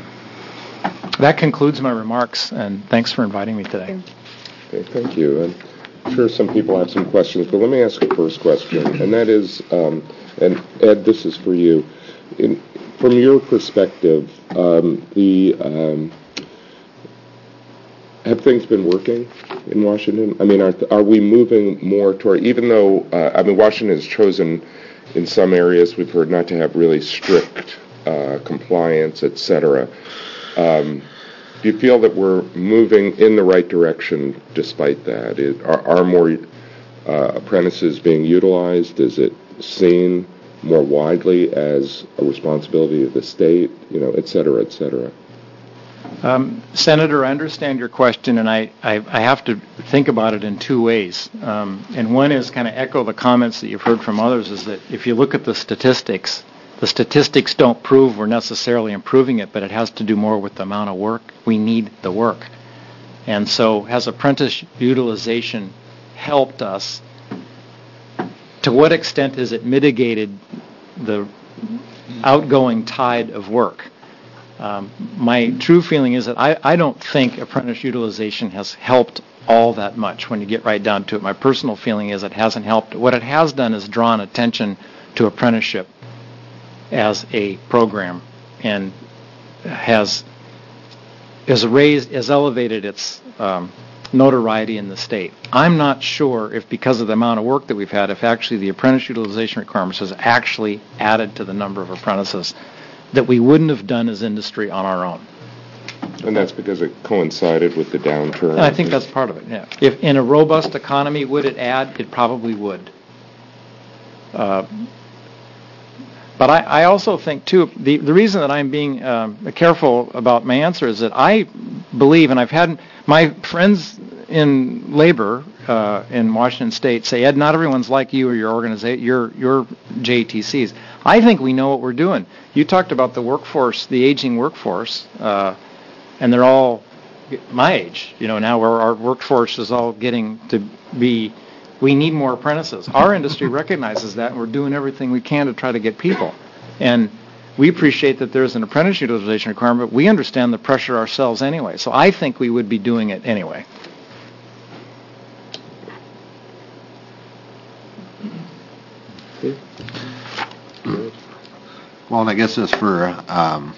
That concludes my remarks, and thanks for inviting me today. Okay, thank you. And I'm sure some people have some questions, but let me ask a first question, and that is, um, and Ed, this is for you. In, from your perspective, um, the um, have things been working in Washington? I mean, are are we moving more toward? Even though uh, I mean, Washington has chosen in some areas we've heard not to have really strict uh, compliance, et cetera. Um, do you feel that we're moving in the right direction despite that? It, are, are more uh, apprentices being utilized? Is it seen more widely as a responsibility of the state, you know, et cetera, et cetera? Um, Senator, I understand your question, and I, I, I have to think about it in two ways. Um, and one is kind of echo the comments that you've heard from others, is that if you look at the statistics, the statistics don't prove we're necessarily improving it, but it has to do more with the amount of work. We need the work. And so has apprentice utilization helped us? To what extent has it mitigated the outgoing tide of work? Um, my true feeling is that I, I don't think apprentice utilization has helped all that much when you get right down to it. My personal feeling is it hasn't helped. What it has done is drawn attention to apprenticeship as a program and has has raised, has elevated its um, notoriety in the state. I'm not sure if because of the amount of work that we've had, if actually the apprentice utilization requirements has actually added to the number of apprentices that we wouldn't have done as industry on our own. And that's because it coincided with the downturn. And I think that's part of it, yeah. If in a robust economy, would it add? It probably would. Uh, but I, I also think, too, the, the reason that I'm being um, careful about my answer is that I believe, and I've had my friends in labor uh, in Washington State say, Ed, not everyone's like you or your organization, your your J T Cs. I think we know what we're doing. You talked about the workforce, the aging workforce, uh, and they're all my age. You know, now where our workforce is all getting to be, we need more apprentices. Our industry recognizes that, and we're doing everything we can to try to get people. And we appreciate that there's an apprentice utilization requirement. We understand the pressure ourselves anyway. So I think we would be doing it anyway. Well, and I guess as for um,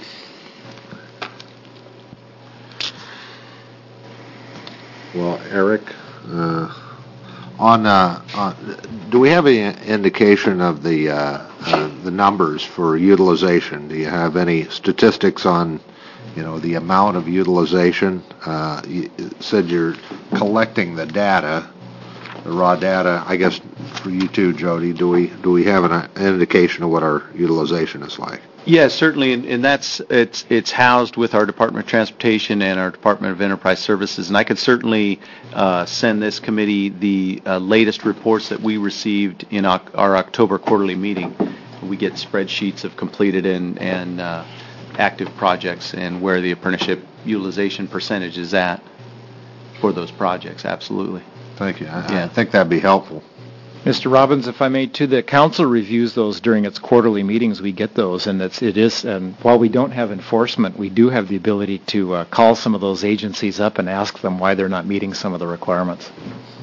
well, Eric, uh, On, uh, on, do we have any indication of the uh, uh, the numbers for utilization? Do you have any statistics on, you know, the amount of utilization? Uh, you said you're collecting the data, the raw data. I guess for you too, Jody, do we do we have an, an indication of what our utilization is like? Yes, certainly, and, and that's it's it's housed with our Department of Transportation and our Department of Enterprise Services, and I could certainly uh, send this committee the uh, latest reports that we received in our, our October quarterly meeting. We get spreadsheets of completed and and uh, active projects and where the apprenticeship utilization percentage is at for those projects. Absolutely. Thank you. I, Yeah. I think that'd be helpful. Mister Robbins, if I may, too, the council reviews those during its quarterly meetings. We get those, and it's, it is. And while we don't have enforcement, we do have the ability to uh, call some of those agencies up and ask them why they're not meeting some of the requirements.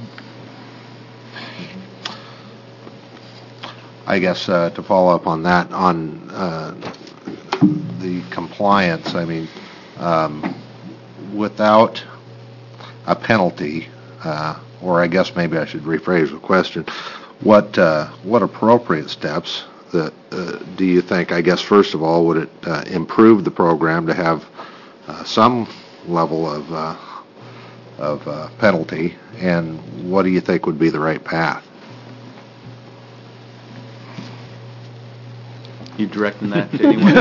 I guess uh, to follow up on that, on uh, the compliance, I mean, um, without a penalty, uh, or I guess maybe I should rephrase the question, what uh, what appropriate steps that uh, do you think, I guess, first of all, would it uh, improve the program to have uh, some level of uh, of uh, penalty, and what do you think would be the right path? You directing that to anyone?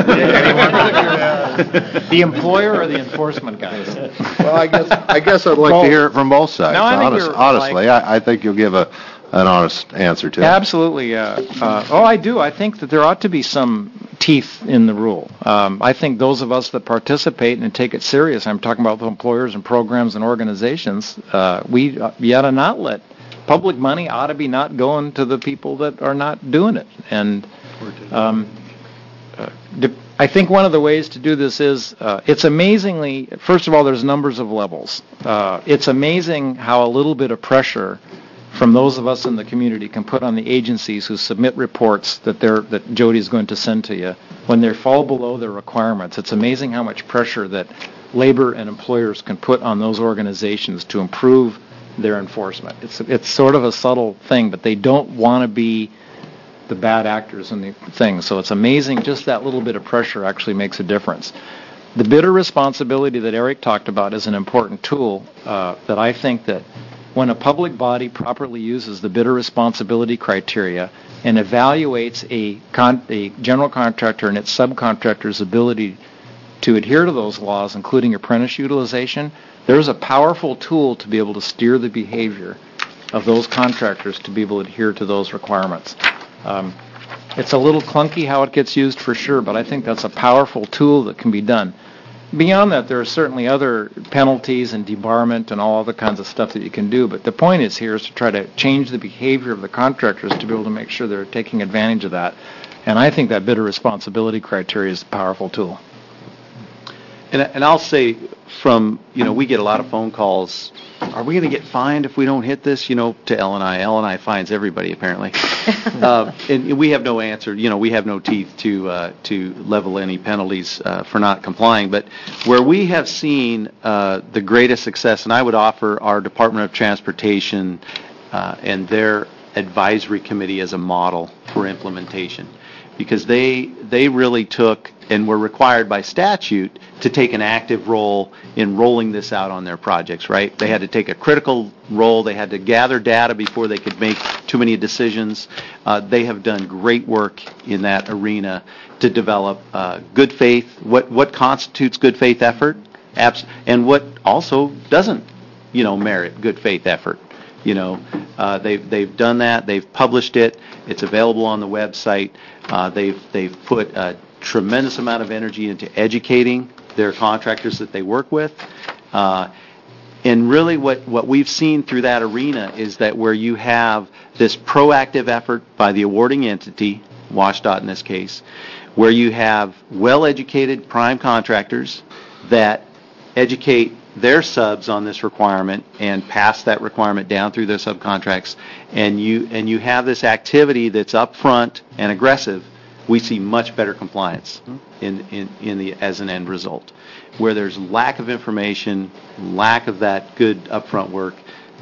The employer or the enforcement guys? Well, I guess I guess I'd like Well, to hear it from both sides. no, I think honest, you're honestly, like- I, I think you'll give a an honest answer to it. Absolutely. Uh, uh, oh, I do. I think that there ought to be some teeth in the rule. Um, I think those of us that participate and take it serious, I'm talking about the employers and programs and organizations, uh, we uh, you ought to not let public money ought to be not going to the people that are not doing it. And um, uh, de- I think one of the ways to do this is, uh, it's amazingly, first of all, there's numbers of levels. Uh, it's amazing how a little bit of pressure from those of us in the community can put on the agencies who submit reports that they're that Jody is going to send to you when they fall below their requirements. It's amazing how much pressure that labor and employers can put on those organizations to improve their enforcement. It's it's sort of a subtle thing, but they don't want to be the bad actors in the thing. So it's amazing just that little bit of pressure actually makes a difference. The bidder responsibility that Eric talked about is an important tool uh, that I think that when a public body properly uses the bidder responsibility criteria and evaluates a, con- a general contractor and its subcontractor's ability to adhere to those laws, including apprentice utilization, there's a powerful tool to be able to steer the behavior of those contractors to be able to adhere to those requirements. Um, it's a little clunky how it gets used for sure, but I think that's a powerful tool that can be done. Beyond that, there are certainly other penalties and debarment and all other kinds of stuff that you can do, but the point is here is to try to change the behavior of the contractors to be able to make sure they're taking advantage of that. And I think that bidder responsibility criteria is a powerful tool. And, and I'll say from, you know, we get a lot of phone calls. Are we going to get fined if we don't hit this? You know, to L and I. L and I fines everybody, apparently. uh, and we have no answer. You know, we have no teeth to uh, to level any penalties uh, for not complying. But where we have seen uh, the greatest success, and I would offer our Department of Transportation uh, and their advisory committee as a model for implementation, because they they really took and were required by statute to take an active role in rolling this out on their projects, right? They had to take a critical role. They had to gather data before they could make too many decisions. Uh, they have done great work in that arena to develop uh, good faith, what, what constitutes good faith effort, abs- and what also doesn't, you know, merit good faith effort. You know, uh, they've they've done that. They've published it. It's available on the website. Uh, they've they've put a tremendous amount of energy into educating their contractors that they work with. Uh, and really what, what we've seen through that arena is that where you have this proactive effort by the awarding entity, WashDOT in this case, where you have well-educated prime contractors that educate their subs on this requirement and pass that requirement down through their subcontracts, and you and you have this activity that's upfront and aggressive, we see much better compliance in, in, in the as an end result. Where there's lack of information, lack of that good upfront work,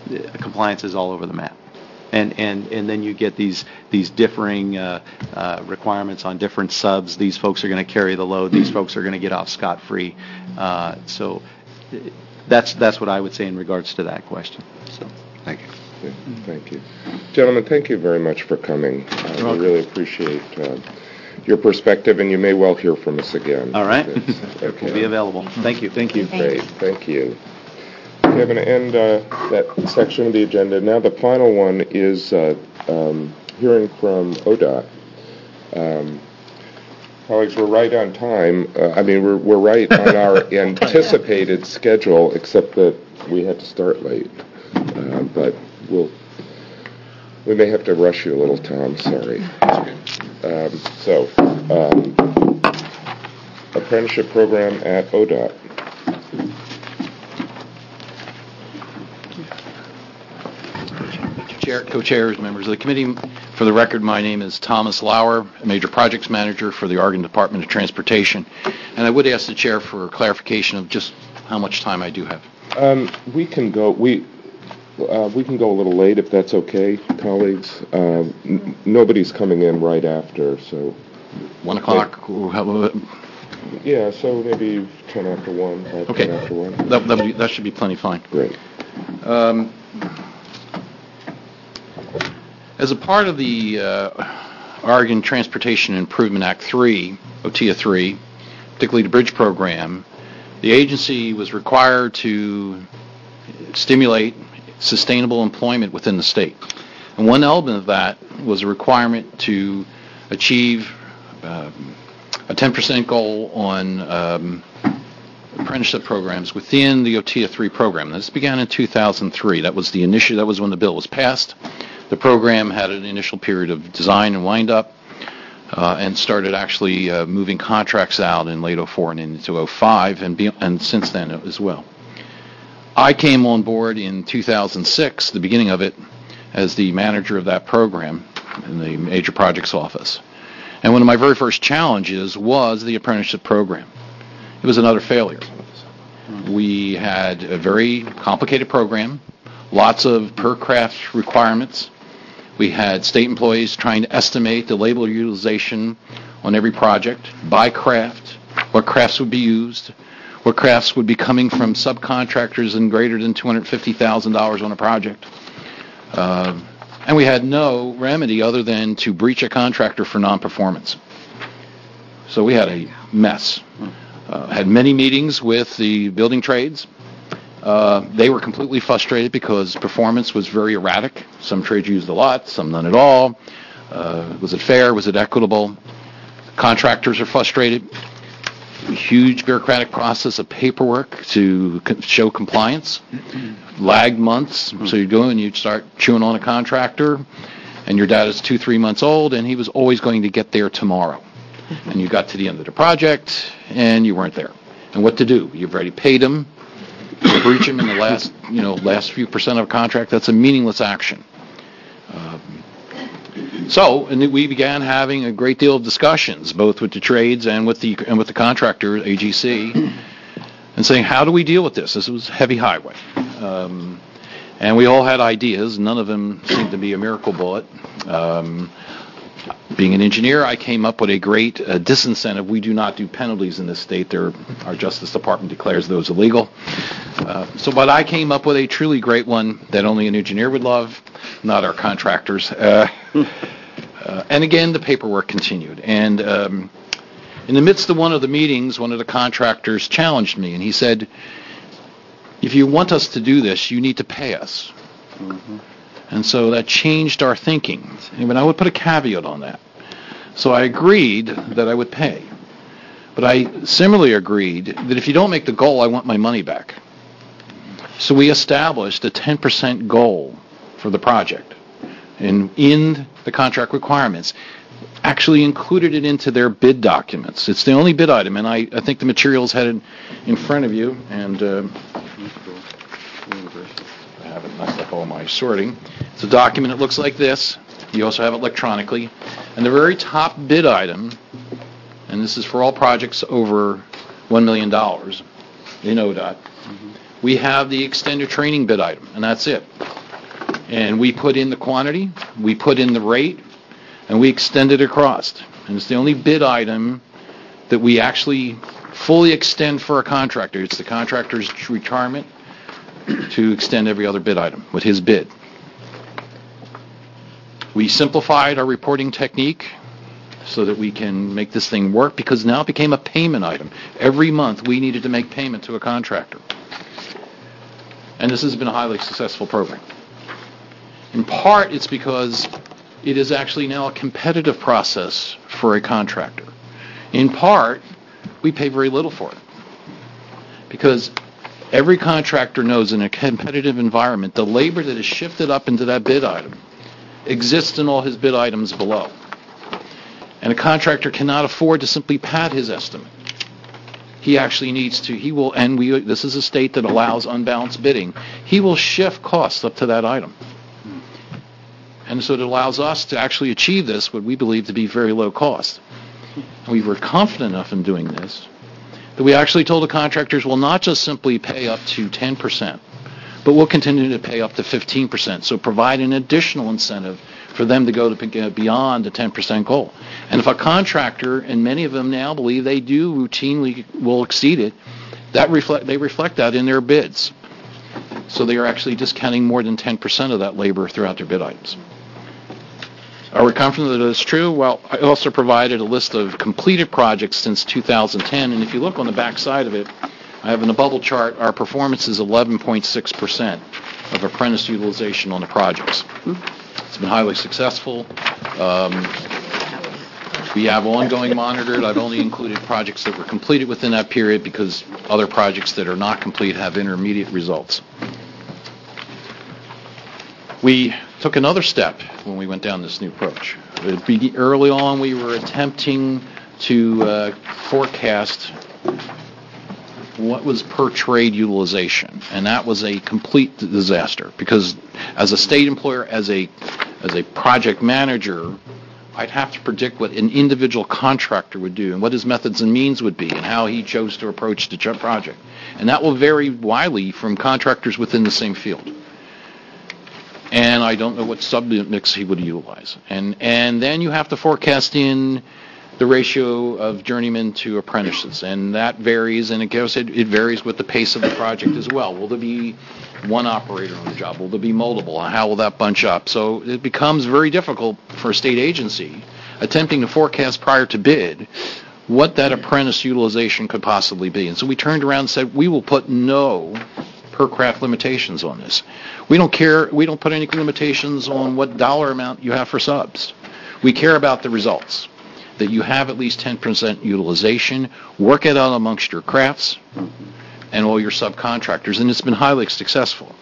compliance is all over the map. And, and, and then you get these these differing uh, uh, requirements on different subs. These folks are going to carry the load. These folks are going to get off scot-free. Uh, so that's that's what I would say in regards to that question. So thank you. Yeah, thank you. Gentlemen, thank you very much for coming. Uh, we really appreciate uh, your perspective, and you may well hear from us again. All right. Okay. We'll be available. Thank you. Thank you. Great. Thank you. Okay, I'm going to end uh, that section of the agenda. Now the final one is uh, um, hearing from O D O T. Um, colleagues, we're right on time. Uh, I mean, we're, we're right on our anticipated schedule, except that we had to start late. Uh, but we'll, we may have to rush you a little, Tom. Sorry. Um, so, um, apprenticeship program at O D O T. Chair, co-chairs, members of the committee. For the record, my name is Thomas Lauer, Major Projects Manager for the Oregon Department of Transportation. And I would ask the chair for clarification of just how much time I do have. Um, we can go. We uh, we can go a little late if that's okay, colleagues. Um, n- nobody's coming in right after, so One o'clock. Or how, yeah. So maybe ten after one. Five, okay. ten after one. That, that, be, that should be plenty fine. Great. Um, As a part of the uh, Oregon Transportation Improvement Act three, O T I A three, particularly the bridge program, the agency was required to stimulate sustainable employment within the state. And one element of that was a requirement to achieve uh, a ten percent goal on um, apprenticeship programs within the O T I A three program. This began in two thousand three. That was the initial. That was when the bill was passed. The program had an initial period of design and wind-up uh, and started actually uh, moving contracts out in late oh four and into oh five and, be, and since then as well. I came on board in two thousand six, the beginning of it, as the manager of that program in the Major Projects Office. And one of my very first challenges was the apprenticeship program. It was another failure. We had a very complicated program, lots of per craft requirements. We had state employees trying to estimate the labor utilization on every project, by craft, what crafts would be used, what crafts would be coming from subcontractors and greater than two hundred fifty thousand dollars on a project. Uh, and we had no remedy other than to breach a contractor for non-performance. So we had a mess. Uh, had many meetings with the building trades. Uh, they were completely frustrated because performance was very erratic. Some trades used a lot, some none at all. Uh, was it fair? Was it equitable? Contractors are frustrated. A huge bureaucratic process of paperwork to co- show compliance. Lagged months. So you'd go and you'd start chewing on a contractor, and your data's two, three months old, and he was always going to get there tomorrow. And you got to the end of the project, and you weren't there. And what to do? You've already paid him. Breach him in the last, you know, last few percent of a contract. That's a meaningless action. Um, so, and we began having a great deal of discussions, both with the trades and with the and with the contractor, A G C, and saying, how do we deal with this? This was heavy highway, um, and we all had ideas. None of them seemed to be a miracle bullet. Um, Being an engineer, I came up with a great uh, disincentive. We do not do penalties in this state. There, our Justice Department declares those illegal. Uh, so, but I came up with a truly great one that only an engineer would love, not our contractors. Uh, uh, and again, the paperwork continued. And um, in the midst of one of the meetings, one of the contractors challenged me, and he said, if you want us to do this, you need to pay us. Mm-hmm. And so that changed our thinking. And I would put a caveat on that. So I agreed that I would pay. But I similarly agreed that if you don't make the goal, I want my money back. So we established a ten percent goal for the project. And in the contract requirements, actually included it into their bid documents. It's the only bid item, and I, I think the materials had it in front of you. And uh, I have it messed up all my sorting. It's a document that looks like this. You also have it electronically. And the very top bid item, and this is for all projects over one million dollars in O D O T, mm-hmm. we have the extended training bid item, and that's it. And we put in the quantity, we put in the rate, and we extend it across. And it's the only bid item that we actually fully extend for a contractor. It's the contractor's requirement to extend every other bid item with his bid. We simplified our reporting technique so that we can make this thing work, because now it became a payment item. Every month we needed to make payment to a contractor. And this has been a highly successful program. In part, it's because it is actually now a competitive process for a contractor. In part, we pay very little for it, because every contractor knows in a competitive environment, the labor that is shifted up into that bid item exists in all his bid items below. And a contractor cannot afford to simply pad his estimate. He actually needs to, he will, and we, this is a state that allows unbalanced bidding, he will shift costs up to that item. And so it allows us to actually achieve this, what we believe to be very low cost. And we were confident enough in doing this that we actually told the contractors we'll not just simply pay up to ten percent, but we'll continue to pay up to fifteen percent. So provide an additional incentive for them to go to beyond the ten percent goal. And if a contractor, and many of them now believe they do routinely will exceed it, that reflect they reflect that in their bids. So they are actually discounting more than ten percent of that labor throughout their bid items. Are we confident that it's true? Well, I also provided a list of completed projects since two thousand ten, and if you look on the back side of it, I have in the bubble chart, our performance is eleven point six percent of apprentice utilization on the projects. It's been highly successful. Um, we have ongoing monitored. I've only included projects that were completed within that period because other projects that are not complete have intermediate results. We took another step when we went down this new approach. Early on, we were attempting to uh, forecast what was per trade utilization, and that was a complete disaster, because as a state employer, as a as a project manager, I'd have to predict what an individual contractor would do and what his methods and means would be and how he chose to approach the project. And that will vary widely from contractors within the same field. And I don't know what sub-mix he would utilize. And and then you have to forecast in the ratio of journeymen to apprentices, and that varies, and it goes, it, it varies with the pace of the project as well. Will there be one operator on the job? Will there be multiple? How will that bunch up? So it becomes very difficult for a state agency attempting to forecast prior to bid what that apprentice utilization could possibly be. And so we turned around and said, we will put no per craft limitations on this. We don't care, we don't put any limitations on what dollar amount you have for subs. We care about the results, that you have at least ten percent utilization, work it out amongst your crafts and all your subcontractors, and it's been highly successful.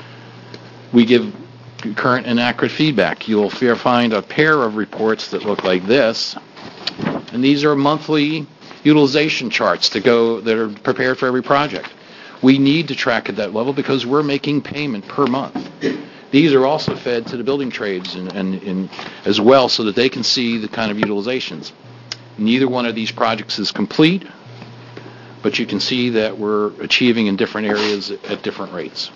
We give current and accurate feedback. You'll find a pair of reports that look like this, and these are monthly utilization charts to go that are prepared for every project. We need to track at that level because we're making payment per month. These are also fed to the building trades and, and, and as well, so that they can see the kind of utilizations. Neither one of these projects is complete, but you can see that we're achieving in different areas at different rates.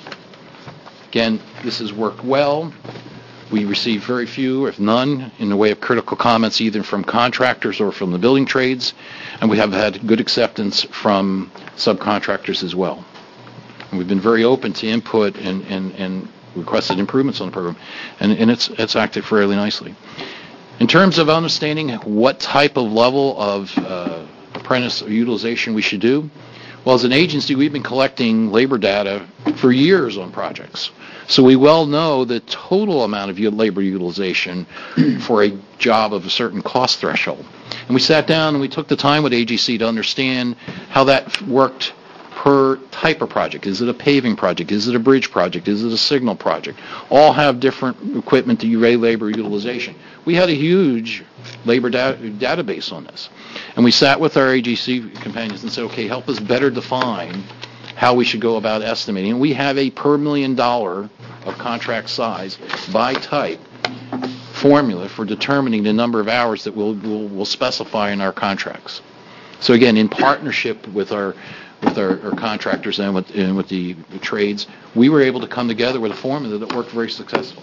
Again, this has worked well. We receive very few, if none, in the way of critical comments either from contractors or from the building trades, and we have had good acceptance from subcontractors as well. And we've been very open to input and, and, and requested improvements on the program, and, and it's it's acted fairly nicely. In terms of understanding what type of level of uh, apprentice utilization we should do, well, as an agency, we've been collecting labor data for years on projects. So we well know the total amount of labor utilization for a job of a certain cost threshold. And we sat down and we took the time with A G C to understand how that worked per type of project. Is it a paving project? Is it a bridge project? Is it a signal project? All have different equipment to array labor utilization. We had a huge labor da- database on this. And we sat with our A G C companions and said, okay, help us better define how we should go about estimating. And we have a per million dollar of contract size by type formula for determining the number of hours that we'll, we'll, we'll specify in our contracts. So again, in partnership with our with our, our contractors and with, and with the, the trades, we were able to come together with a formula that worked very successful.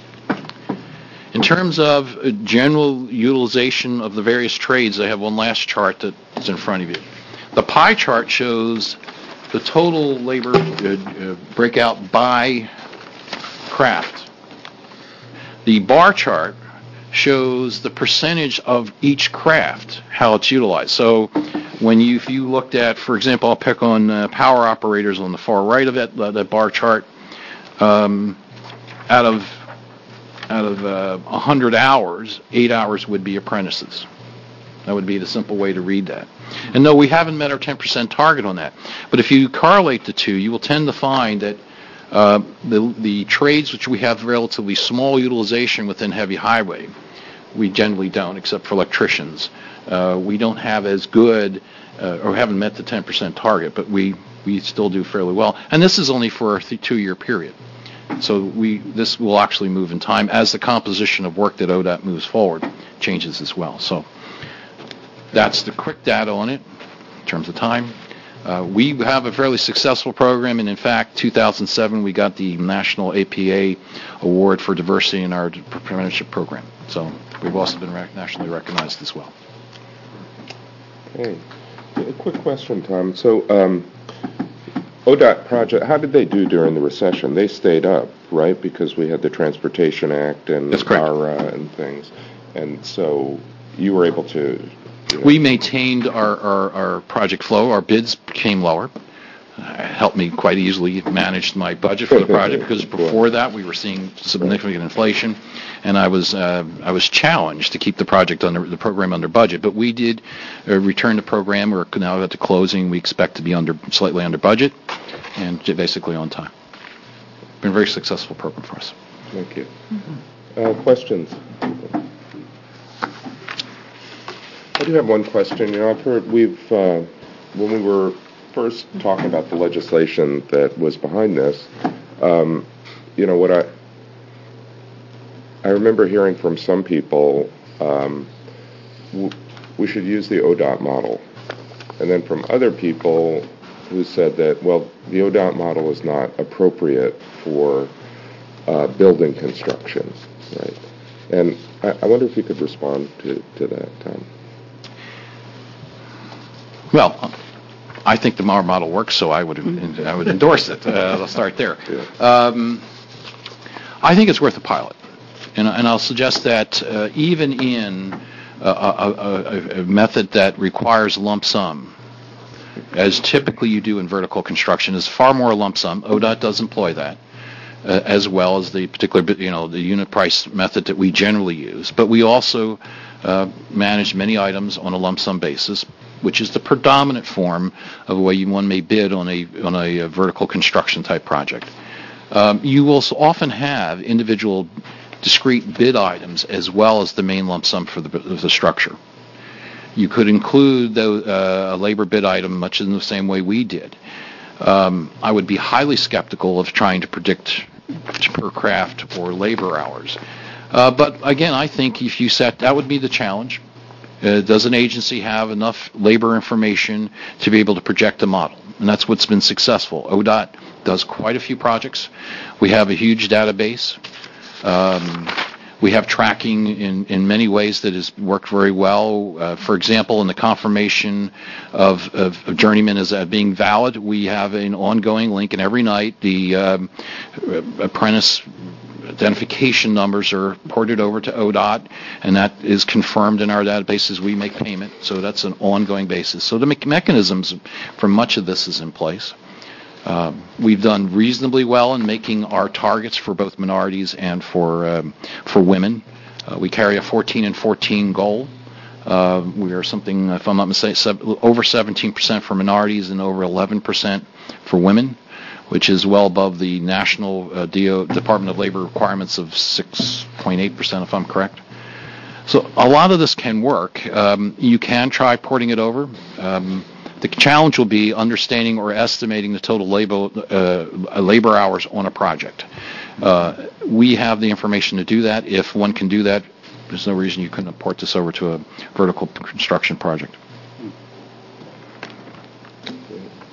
In terms of uh, general utilization of the various trades, I have one last chart that's in front of you. The pie chart shows the total labor uh, uh, breakout by craft. The bar chart shows the percentage of each craft, how it's utilized. So when you, if you looked at, for example, I'll pick on uh, power operators on the far right of it, uh, that bar chart, um, out of out of uh, one hundred hours, eight hours would be apprentices. That would be the simple way to read that. And no, we haven't met our ten percent target on that. But if you correlate the two, you will tend to find that uh, the, the trades which we have relatively small utilization within heavy highway, we generally don't, except for electricians. Uh, we don't have as good, uh, or haven't met the ten percent target, but we, we still do fairly well. And this is only for a th- two-year period. So we this will actually move in time as the composition of work that O D O T moves forward changes as well. So that's the quick data on it in terms of time. Uh, we have a fairly successful program, and in fact, two thousand seven we got the National A P A Award for Diversity in our apprenticeship program. So we've also been rec- nationally recognized as well. Okay. A quick question, Tom. So um, O D O T project, how did they do during the recession? They stayed up, right? Because we had the Transportation Act and That's correct. A R A and things. And so you were able to... You know, we maintained our, our, our project flow. Our bids came lower. Uh, helped me quite easily manage my budget for the project because before that we were seeing significant inflation, and I was uh, I was challenged to keep the project under the program under budget. But we did uh, return the program. We're now at the closing. We expect to be under slightly under budget, and basically on time. Been a very successful program for us. Thank you. Uh, questions? I do have one question. You know, I've heard we've uh, when we were first talking about the legislation that was behind this, um, you know, what I I remember hearing from some people, um, w- we should use the O D O T model, and then from other people who said that, well, the O D O T model is not appropriate for uh, building construction, right? And I, I wonder if you could respond to, to that, Tom. Well, I think the Mauer model works, so I would I would endorse it. Uh, I'll start there. Um, I think it's worth a pilot, and, and I'll suggest that uh, even in a, a, a, a method that requires lump sum, as typically you do in vertical construction, is far more lump sum. O D O T does employ that, uh, as well as the particular, you know, the unit price method that we generally use. But we also uh, manage many items on a lump sum basis, which is the predominant form of the way you, one may bid on a on a, a vertical construction type project. Um, you will often have individual discrete bid items as well as the main lump sum for the, the structure. You could include the, uh, a labor bid item much in the same way we did. Um, I would be highly skeptical of trying to predict per craft or labor hours. Uh, but again, I think if you set, that would be the challenge. Uh, does an agency have enough labor information to be able to project a model? And that's what's been successful. O D O T does quite a few projects. We have a huge database. Um, we have tracking in, in many ways that has worked very well. Uh, for example, in the confirmation of, of, of journeymen as uh, being valid, we have an ongoing link, and every night the um, apprentice identification numbers are ported over to O D O T, and that is confirmed in our database as we make payment. So that's an ongoing basis. So the me- mechanisms for much of this is in place. Um, we've done reasonably well in making our targets for both minorities and for um, for women. Uh, we carry a fourteen and fourteen goal. Uh, we are something, if I'm not mistaken, sev- over seventeen percent for minorities and over eleven percent for women, which is well above the national uh, D O, Department of Labor requirements of six point eight percent, if I'm correct. So a lot of this can work. Um, you can try porting it over. Um, the challenge will be understanding or estimating the total labor, uh, labor hours on a project. Uh, we have the information to do that. If one can do that, there's no reason you couldn't port this over to a vertical construction project.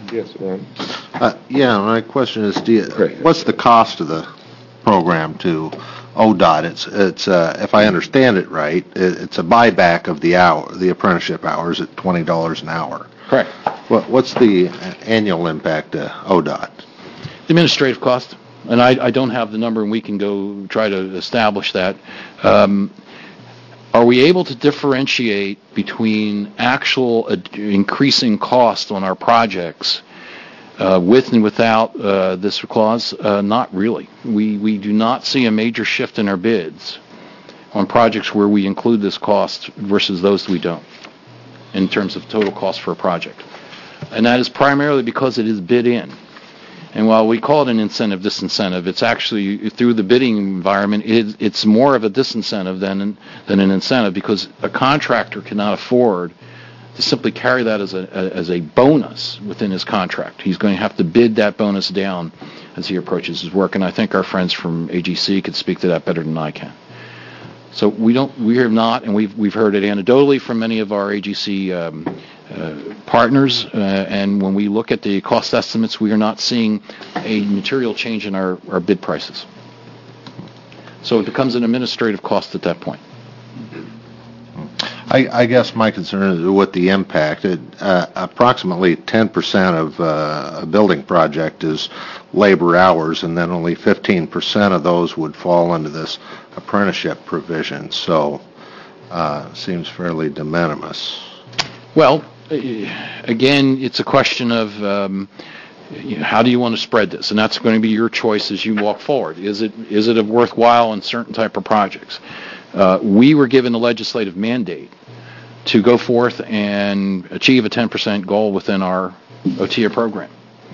Yes, Ron. Uh, yeah, my question is, do you, what's the cost of the program to O D O T? It's, it's uh, if I understand it right, it, it's a buyback of the hour, the apprenticeship hours at twenty dollars an hour. Correct. What, what's the annual impact to O D O T? The administrative cost, and I, I don't have the number, and we can go try to establish that. Um, are we able to differentiate between actual uh, increasing cost on our projects uh, with and without uh, this clause? Uh, not really. We, we do not see a major shift in our bids on projects where we include this cost versus those we don't, in terms of total cost for a project. And that is primarily because it is bid in. And while we call it an incentive disincentive, it's actually, through the bidding environment, it, it's more of a disincentive than an, than an incentive, because a contractor cannot afford to simply carry that as a, as a bonus within his contract. He's going to have to bid that bonus down as he approaches his work. And I think our friends from A G C could speak to that better than I can. So we don't, we have not, and we've we've heard it anecdotally from many of our A G C um, uh, partners, uh, and when we look at the cost estimates, we are not seeing a material change in our, our bid prices. So it becomes an administrative cost at that point. I, I guess my concern is with the impact. It, uh, approximately ten percent of uh, a building project is labor hours, and then only fifteen percent of those would fall into this apprenticeship provision. So, uh, seems fairly de minimis. Well, again, it's a question of um, you know, how do you want to spread this, and that's going to be your choice as you walk forward. Is it is it worthwhile in certain type of projects? Uh, we were given a legislative mandate to go forth and achieve a ten percent goal within our O T A program.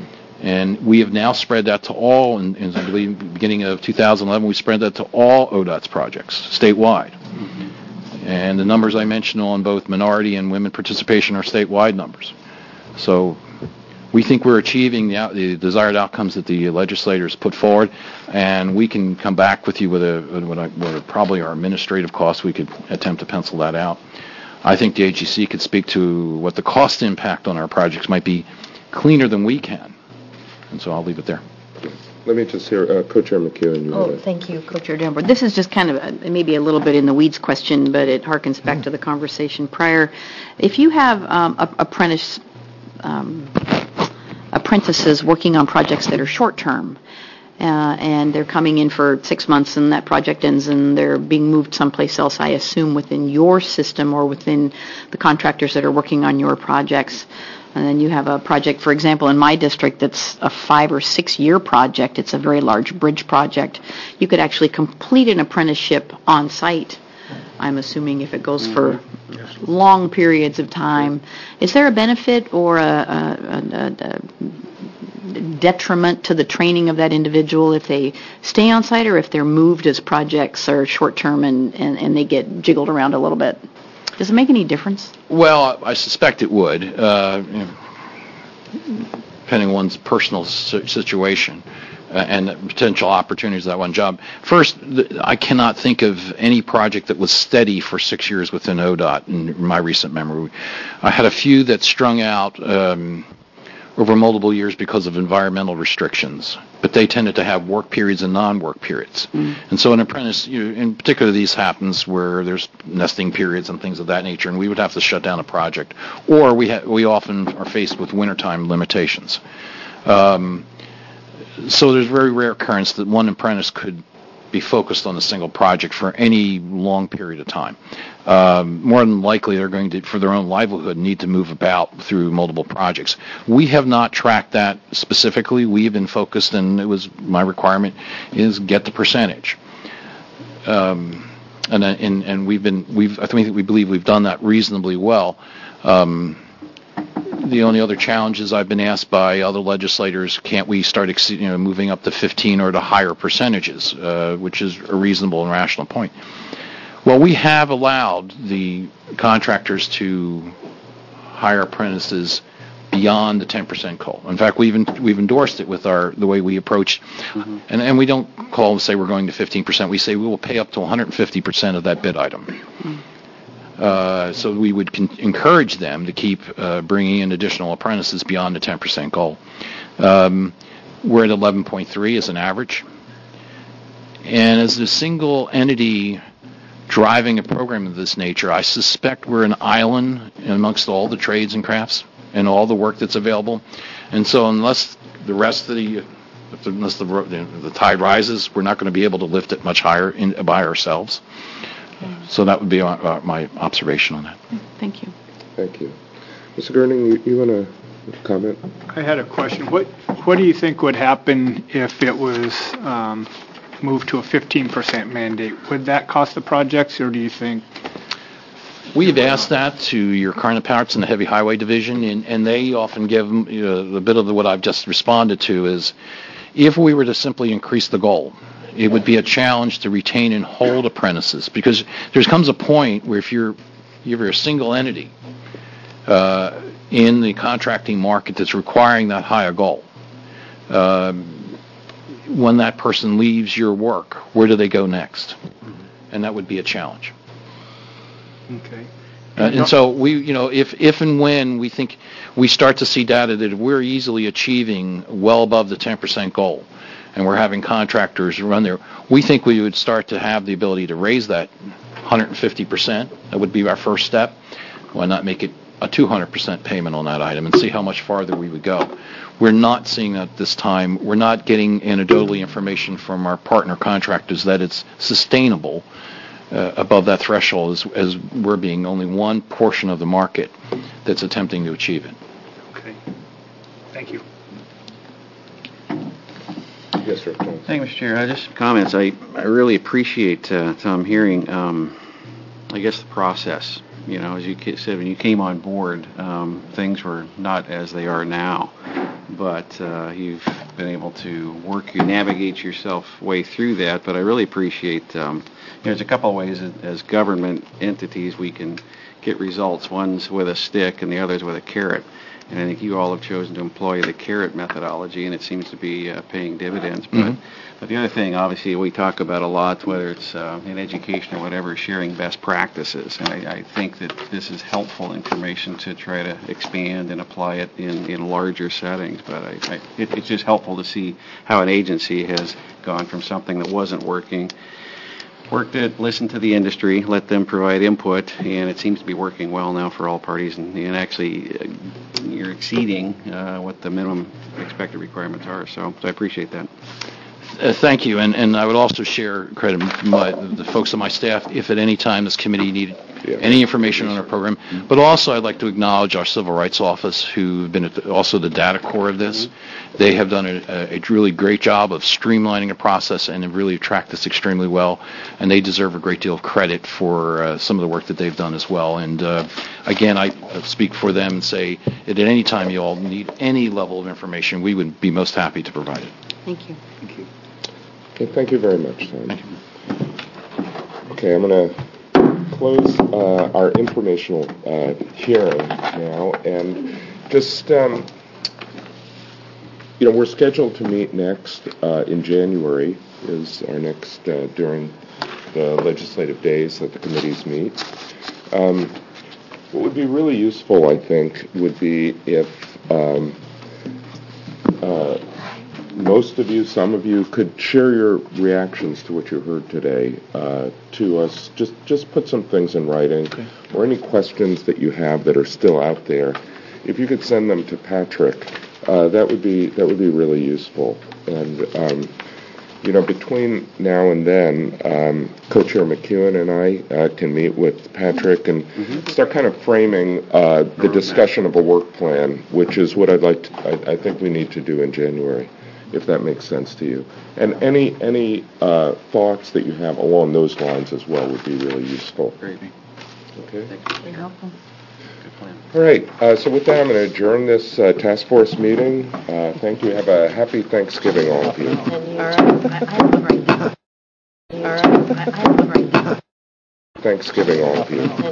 And we have now spread that to all, in, in I believe, beginning of two thousand eleven, we spread that to all O D O T's projects, statewide. Mm-hmm. And the numbers I mentioned on both minority and women participation are statewide numbers. So we think we're achieving the, out, the desired outcomes that the legislators put forward, and we can come back with you with a what, I, what are probably our administrative costs. We could attempt to pencil that out. I think the A G C could speak to what the cost impact on our projects might be cleaner than we can. And so I'll leave it there. Let me just hear uh, Co-Chair McEwen. Oh, thank you, Co-Chair Denver. This is just kind of a, maybe a little bit in the weeds question, but it harkens back mm. to the conversation prior. If you have um, a, apprentice um, apprentices working on projects that are short-term, uh, and they're coming in for six months and that project ends and they're being moved someplace else, I assume within your system or within the contractors that are working on your projects. And then you have a project, for example, in my district that's a five or six year project. It's a very large bridge project. You could actually complete an apprenticeship on site, I'm assuming, if it goes for long periods of time. Is there a benefit or a, a, a, a detriment to the training of that individual if they stay on site or if they're moved as projects are short term and, and, and they get jiggled around a little bit? Does it make any difference? Well, I suspect it would, uh, you know, depending on one's personal situation uh, and the potential opportunities of that one job. First, th- I cannot think of any project that was steady for six years within O D O T in my recent memory. I had a few that strung out um, over multiple years because of environmental restrictions, but they tended to have work periods and non-work periods. Mm. And so an apprentice, you know, in particular these happens where there's nesting periods and things of that nature, and we would have to shut down a project. Or we ha- we often are faced with wintertime limitations. Um, so there's very rare occurrence that one apprentice could be focused on a single project for any long period of time. Um, more than likely, they're going to, for their own livelihood, need to move about through multiple projects. We have not tracked that specifically. We have been focused, and it was my requirement, is get the percentage. Um, and, and and we've been we've I think we believe we've done that reasonably well. Um, the only other challenges I've been asked by other legislators, can't we start ex- you know, moving up to fifteen or to higher percentages, uh, which is a reasonable and rational point. Well, we have allowed the contractors to hire apprentices beyond the ten percent goal. In fact, we've en- we've endorsed it with our the way we approach, mm-hmm. and and we don't call and say we're going to fifteen percent. We say we will pay up to one hundred fifty percent of that bid item. Mm-hmm. Uh, so we would con- encourage them to keep uh, bringing in additional apprentices beyond the ten percent goal. Um, we're at eleven point three as an average. And as a single entity driving a program of this nature, I suspect we're an island amongst all the trades and crafts and all the work that's available. And so unless the rest of the, unless the, the tide rises, we're not going to be able to lift it much higher in, by ourselves. So that would be uh, my observation on that. Thank you. Thank you. Mister Gerning, you, you want to comment? I had a question. What What do you think would happen if it was um, moved to a fifteen percent mandate? Would that cost the projects, or do you think? We have asked that to your counterparts in the Heavy Highway Division, and, and they often give you know, a bit of the, what I've just responded to is, if we were to simply increase the goal, it would be a challenge to retain and hold apprentices, because there comes a point where if you're if you're a single entity uh, in the contracting market that's requiring that higher goal, uh, when that person leaves your work, where do they go next? And that would be a challenge. Okay. Uh, and so we, you know, if if and when we think we start to see data that we're easily achieving well above the ten percent goal, and we're having contractors run there, we think we would start to have the ability to raise that one hundred fifty percent. That would be our first step. Why not make it a two hundred percent payment on that item and see how much farther we would go? We're not seeing that this time. We're not getting anecdotally information from our partner contractors that it's sustainable uh, above that threshold, as, as we're being only one portion of the market that's attempting to achieve it. Okay. Thank you. Yes, sir. Thank you, Mister Chair. Uh, just some comments. I, I really appreciate, uh, Tom, hearing, um, I guess, the process. You know, as you said, when you came on board, um, things were not as they are now. But uh, you've been able to work, you navigate yourself way through that. But I really appreciate, um, you know, there's a couple of ways that, as government entities we can get results. One's with a stick and the other's with a carrot. And I think you all have chosen to employ the carrot methodology, and it seems to be uh, paying dividends. But, Mm-hmm. but the other thing, obviously, we talk about a lot, whether it's uh, in education or whatever, sharing best practices. And I, I think that this is helpful information to try to expand and apply it in, in larger settings. But I, I, it, it's just helpful to see how an agency has gone from something that wasn't working, worked it, listened to the industry, let them provide input, and it seems to be working well now for all parties. And, and actually, uh, you're exceeding uh, what the minimum expected requirements are. So, so I appreciate that. Uh, thank you, and, and I would also share credit to my, the folks on my staff if at any time this committee needed Yeah. any information on our program. But also I'd like to acknowledge our Civil Rights Office, who've been at the, also the data core of this. They have done a, a really great job of streamlining a process and have really tracked this extremely well, and they deserve a great deal of credit for uh, some of the work that they've done as well. And uh, again, I uh, speak for them and say that at any time you all need any level of information, we would be most happy to provide it. Thank you. Thank you. Okay, thank you very much, Tom. Okay, I'm going to close uh, our informational uh, hearing now, and just, um, you know, we're scheduled to meet next uh, in January, is our next, uh, during the legislative days that the committees meet. Um, what would be really useful, I think, would be if um, uh, most of you, some of you, could share your reactions to what you heard today uh, to us. Just just put some things in writing, okay, or any questions that you have that are still out there. If you could send them to Patrick, uh, that would be that would be really useful. And um, you know, between now and then, um, Co-Chair McEwen and I uh, can meet with Patrick and mm-hmm. start kind of framing uh, the discussion of a work plan, which is what I'd like to, I, I think we need to do in January, if that makes sense to you. And any any uh, thoughts that you have along those lines as well would be really useful. Great. Okay. Very helpful. Good plan. All right. Uh, so with that, I'm going to adjourn this uh, task force meeting. Uh, thank you. Have a happy Thanksgiving, all of you. All right. I have a great All right. I have a great Thanksgiving, all of you.